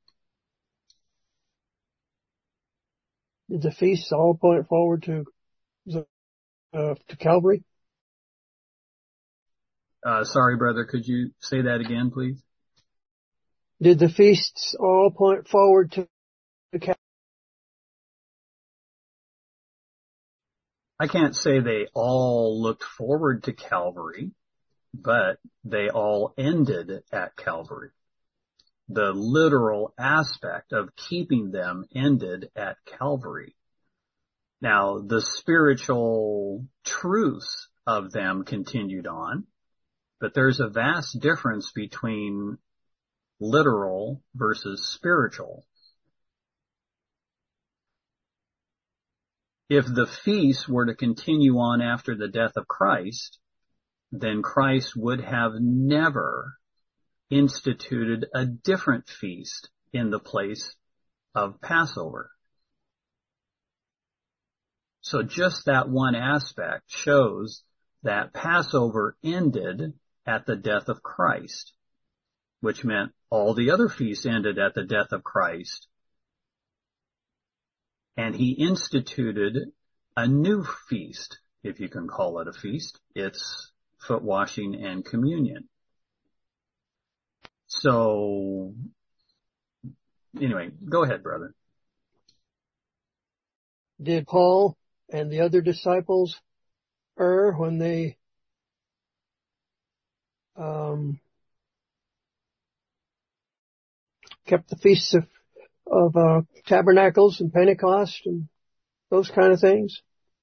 Did the feasts all point forward to Calvary? Sorry, brother, could you say that again, please? Did the feasts all point forward to Calvary? I can't say they all looked forward to Calvary, but they all ended at Calvary. The literal aspect of keeping them ended at Calvary. Now, the spiritual truths of them continued on, but there's a vast difference between literal versus spiritual. If the feast were to continue on after the death of Christ, then Christ would have never instituted a different feast in the place of Passover. So just that one aspect shows that Passover ended at the death of Christ, which meant all the other feasts ended at the death of Christ. And he instituted a new feast, if you can call it a feast. It's foot washing and communion. So, anyway, go ahead, brother. Did Paul and the other disciples err when they kept the feasts of tabernacles and Pentecost and those kind of things?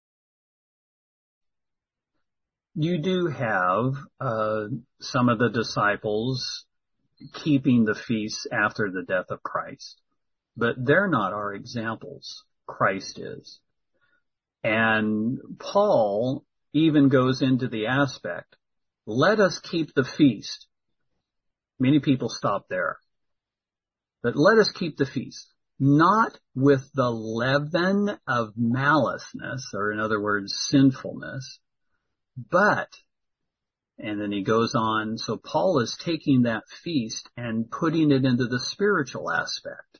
You do have some of the disciples keeping the feasts after the death of Christ, but they're not our examples. Christ is. And Paul even goes into the aspect, let us keep the feast. Many people stop there. But let us keep the feast, not with the leaven of maliceness, or in other words, sinfulness, but, and then he goes on, so Paul is taking that feast and putting it into the spiritual aspect.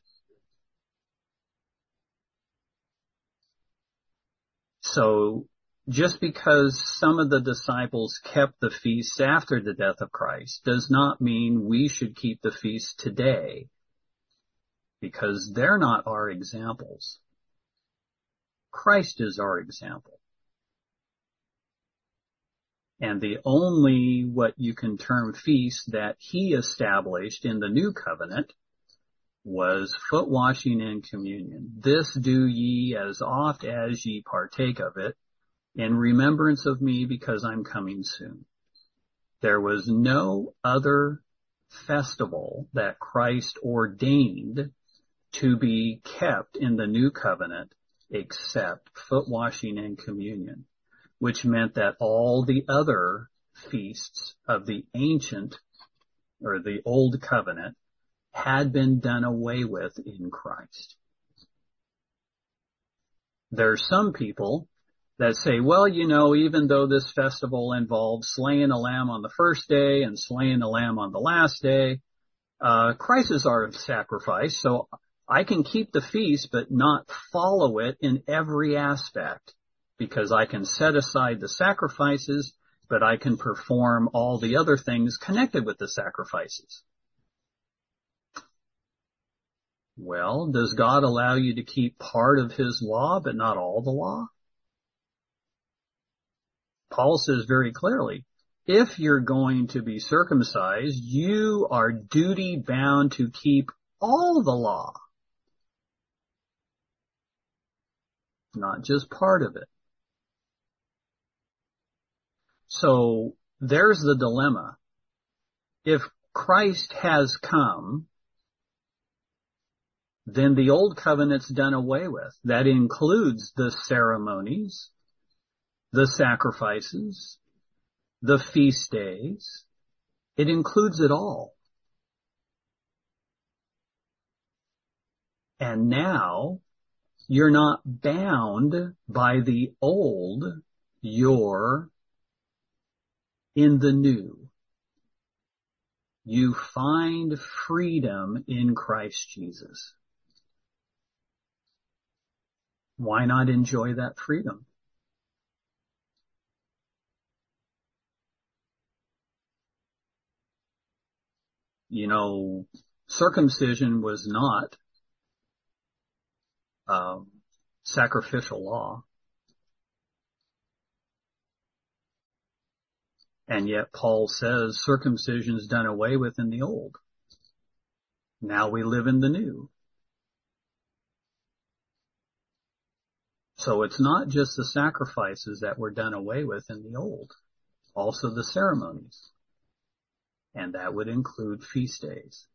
So just because some of the disciples kept the feasts after the death of Christ does not mean we should keep the feast today, because they're not our examples. Christ is our example. And the only what you can term feast that he established in the new covenant was foot washing and communion. This do ye as oft as ye partake of it in remembrance of me, because I'm coming soon. There was no other festival that Christ ordained to be kept in the new covenant except foot washing and communion, which meant that all the other feasts of the ancient or the old covenant had been done away with in Christ. There are some people that say, well, you know, even though this festival involves slaying a lamb on the first day and slaying a lamb on the last day, Christ is our sacrifice, so I can keep the feast but not follow it in every aspect, because I can set aside the sacrifices, but I can perform all the other things connected with the sacrifices. Well, does God allow you to keep part of his law, but not all the law? Paul says very clearly, if you're going to be circumcised, you are duty bound to keep all the law, not just part of it. So there's the dilemma. If Christ has come, then the old covenant's done away with. That includes the ceremonies, the sacrifices, the feast days. It includes it all. And now you're not bound by the old, you're in the new. You find freedom in Christ Jesus. Why not enjoy that freedom? You know, circumcision was not sacrificial law. And yet Paul says circumcision is done away with in the old. Now we live in the new. So it's not just the sacrifices that were done away with in the old, also the ceremonies. And that would include feast days.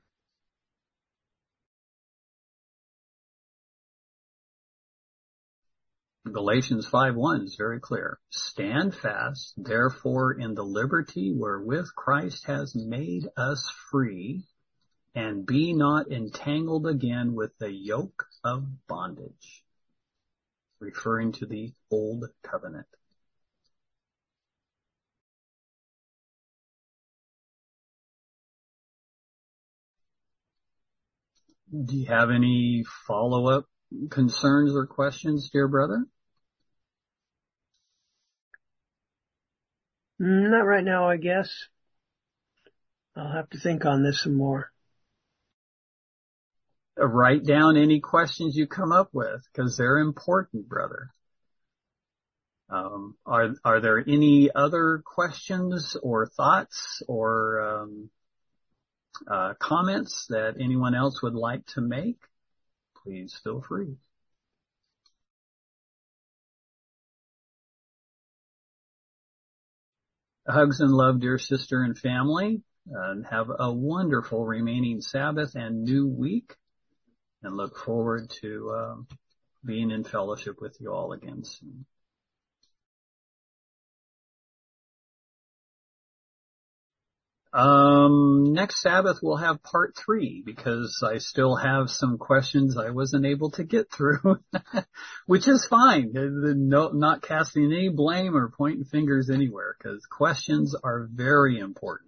Galatians 5:1 is very clear. Stand fast, therefore, in the liberty wherewith Christ has made us free, and be not entangled again with the yoke of bondage. Referring to the old covenant. Do you have any follow-up concerns or questions, dear brother? Not right now, I guess. I'll have to think on this some more. Write down any questions you come up with, because they're important, brother. Are there any other questions or thoughts or comments that anyone else would like to make? Please feel free. Hugs and love, dear sister and family. Have a wonderful remaining Sabbath and new week, and look forward to being in fellowship with you all again soon. Next Sabbath we'll have part 3 because I still have some questions I wasn't able to get through, which is fine. Not casting any blame or pointing fingers anywhere, because questions are very important.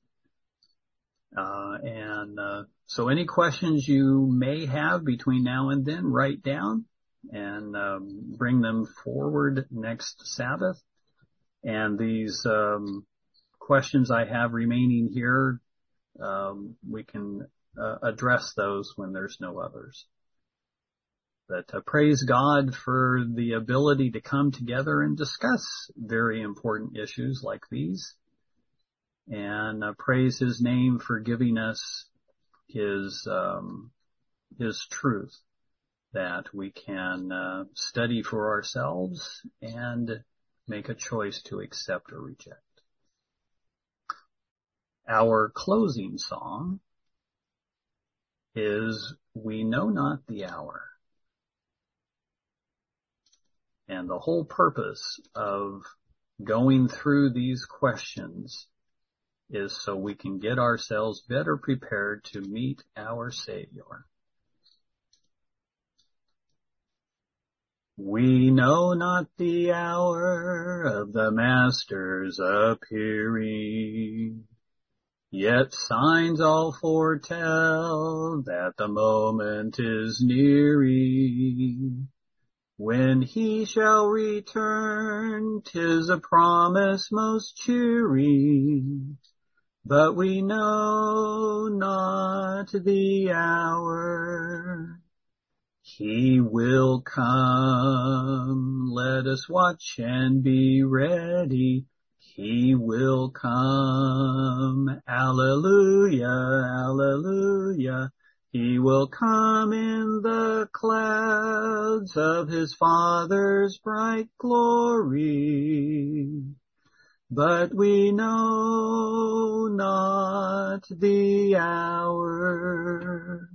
So any questions you may have between now and then, write down and bring them forward next Sabbath. And these questions I have remaining here, we can address those when there's no others. But praise God for the ability to come together and discuss very important issues like these. And praise his name for giving us his truth that we can study for ourselves and make a choice to accept or reject. Our closing song is We Know Not the Hour. And the whole purpose of going through these questions is so we can get ourselves better prepared to meet our Savior. We know not the hour of the Master's appearing, yet signs all foretell that the moment is nearing. When he shall return, 'tis a promise most cheering, but we know not the hour. He will come, let us watch and be ready. He will come, alleluia, alleluia. He will come in the clouds of his Father's bright glory. But we know not the hour.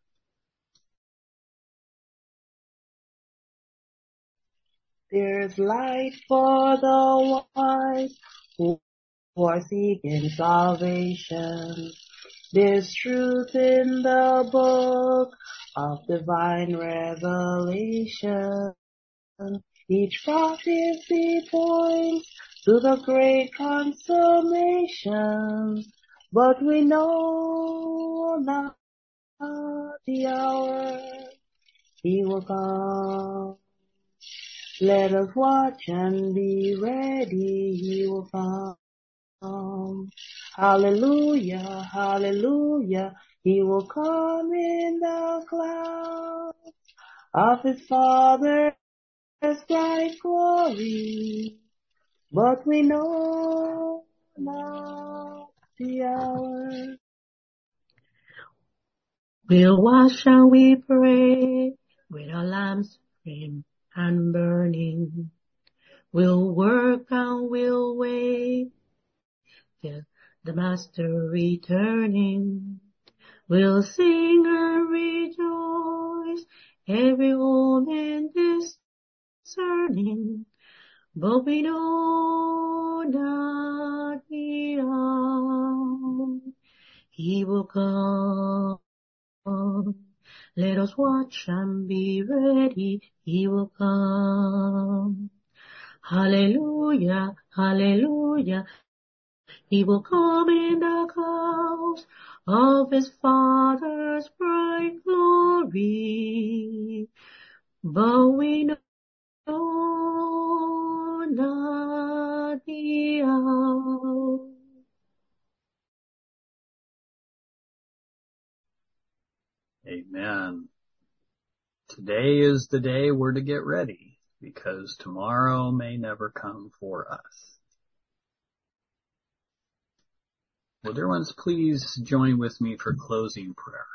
There's light for the wise who are seeking salvation. There's truth in the book of divine revelation. Each prophecy points to the great consummation, but we know not the hour. He will come. Let us watch and be ready. He will come. Hallelujah, hallelujah. He will come in the clouds of his Father's bright glory. But we know not the hour. We'll wash and we pray with our lamps trimmed and burning. We'll work and we'll wait till the Master returning. We'll sing and rejoice every moment discerning, but we know not the hour. He will come. Let us watch and be ready. He will come. Hallelujah, hallelujah. He will come in the clouds of his Father's bright glory. But we know not the hour. Amen. Today is the day we're to get ready, because tomorrow may never come for us. Will dear ones please join with me for closing prayer?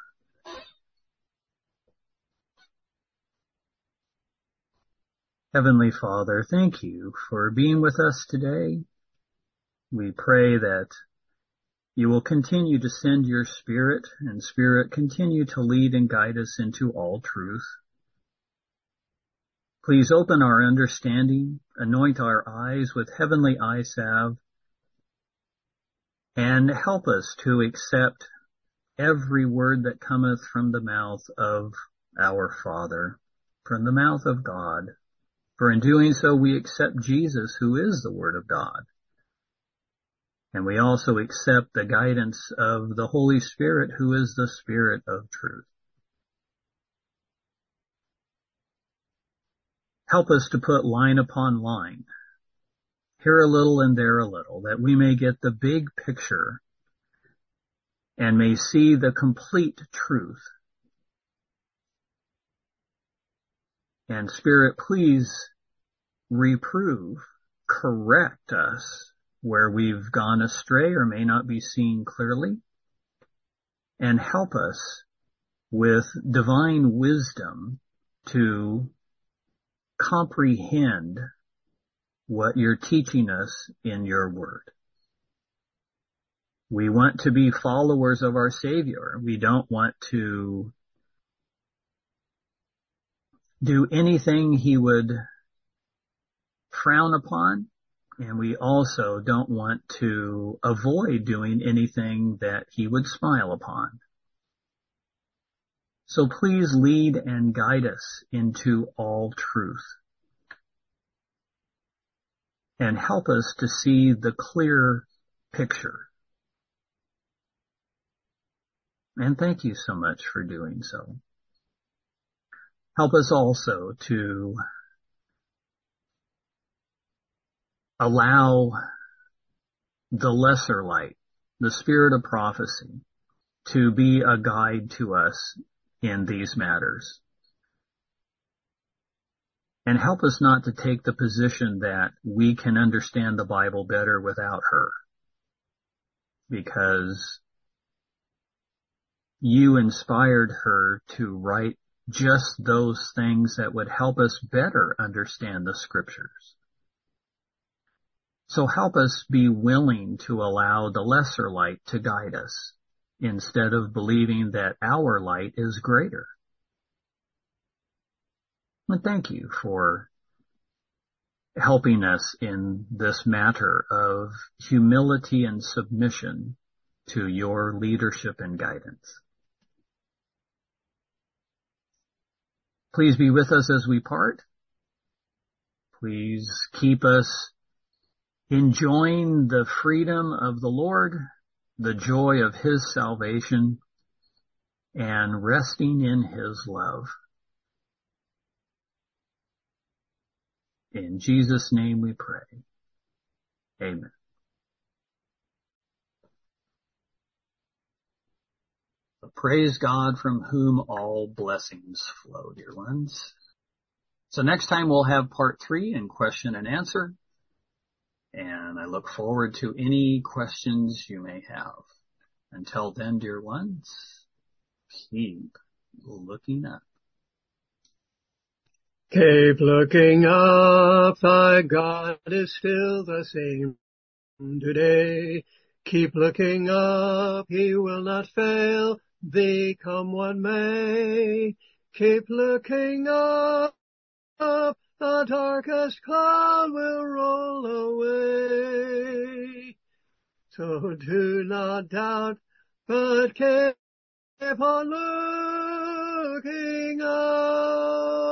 Heavenly Father, thank you for being with us today. We pray that you will continue to send your Spirit, and Spirit continue to lead and guide us into all truth. Please open our understanding, anoint our eyes with heavenly eye salve, and help us to accept every word that cometh from the mouth of our Father, from the mouth of God. For in doing so, we accept Jesus, who is the Word of God. And we also accept the guidance of the Holy Spirit, who is the Spirit of truth. Help us to put line upon line, here a little and there a little, that we may get the big picture and may see the complete truth. And Spirit, please reprove, correct us where we've gone astray or may not be seen clearly, and help us with divine wisdom to comprehend what you're teaching us in your word. We want to be followers of our Savior. We don't want to do anything he would frown upon, and we also don't want to avoid doing anything that he would smile upon. So please lead and guide us into all truth, and help us to see the clear picture. And thank you so much for doing so. Help us also to allow the lesser light, the spirit of prophecy, to be a guide to us in these matters. And help us not to take the position that we can understand the Bible better without her. Because you inspired her to write just those things that would help us better understand the scriptures. So help us be willing to allow the lesser light to guide us instead of believing that our light is greater. And thank you for helping us in this matter of humility and submission to your leadership and guidance. Please be with us as we part. Please keep us enjoying the freedom of the Lord, the joy of his salvation, and resting in his love. In Jesus' name we pray. Amen. Praise God from whom all blessings flow, dear ones. So next time we'll have part 3 in question and answer. And I look forward to any questions you may have. Until then, dear ones, keep looking up. Keep looking up, thy God is still the same today. Keep looking up, he will not fail thee, come what may. Keep looking up, the darkest cloud will roll away. So do not doubt, but keep on looking up.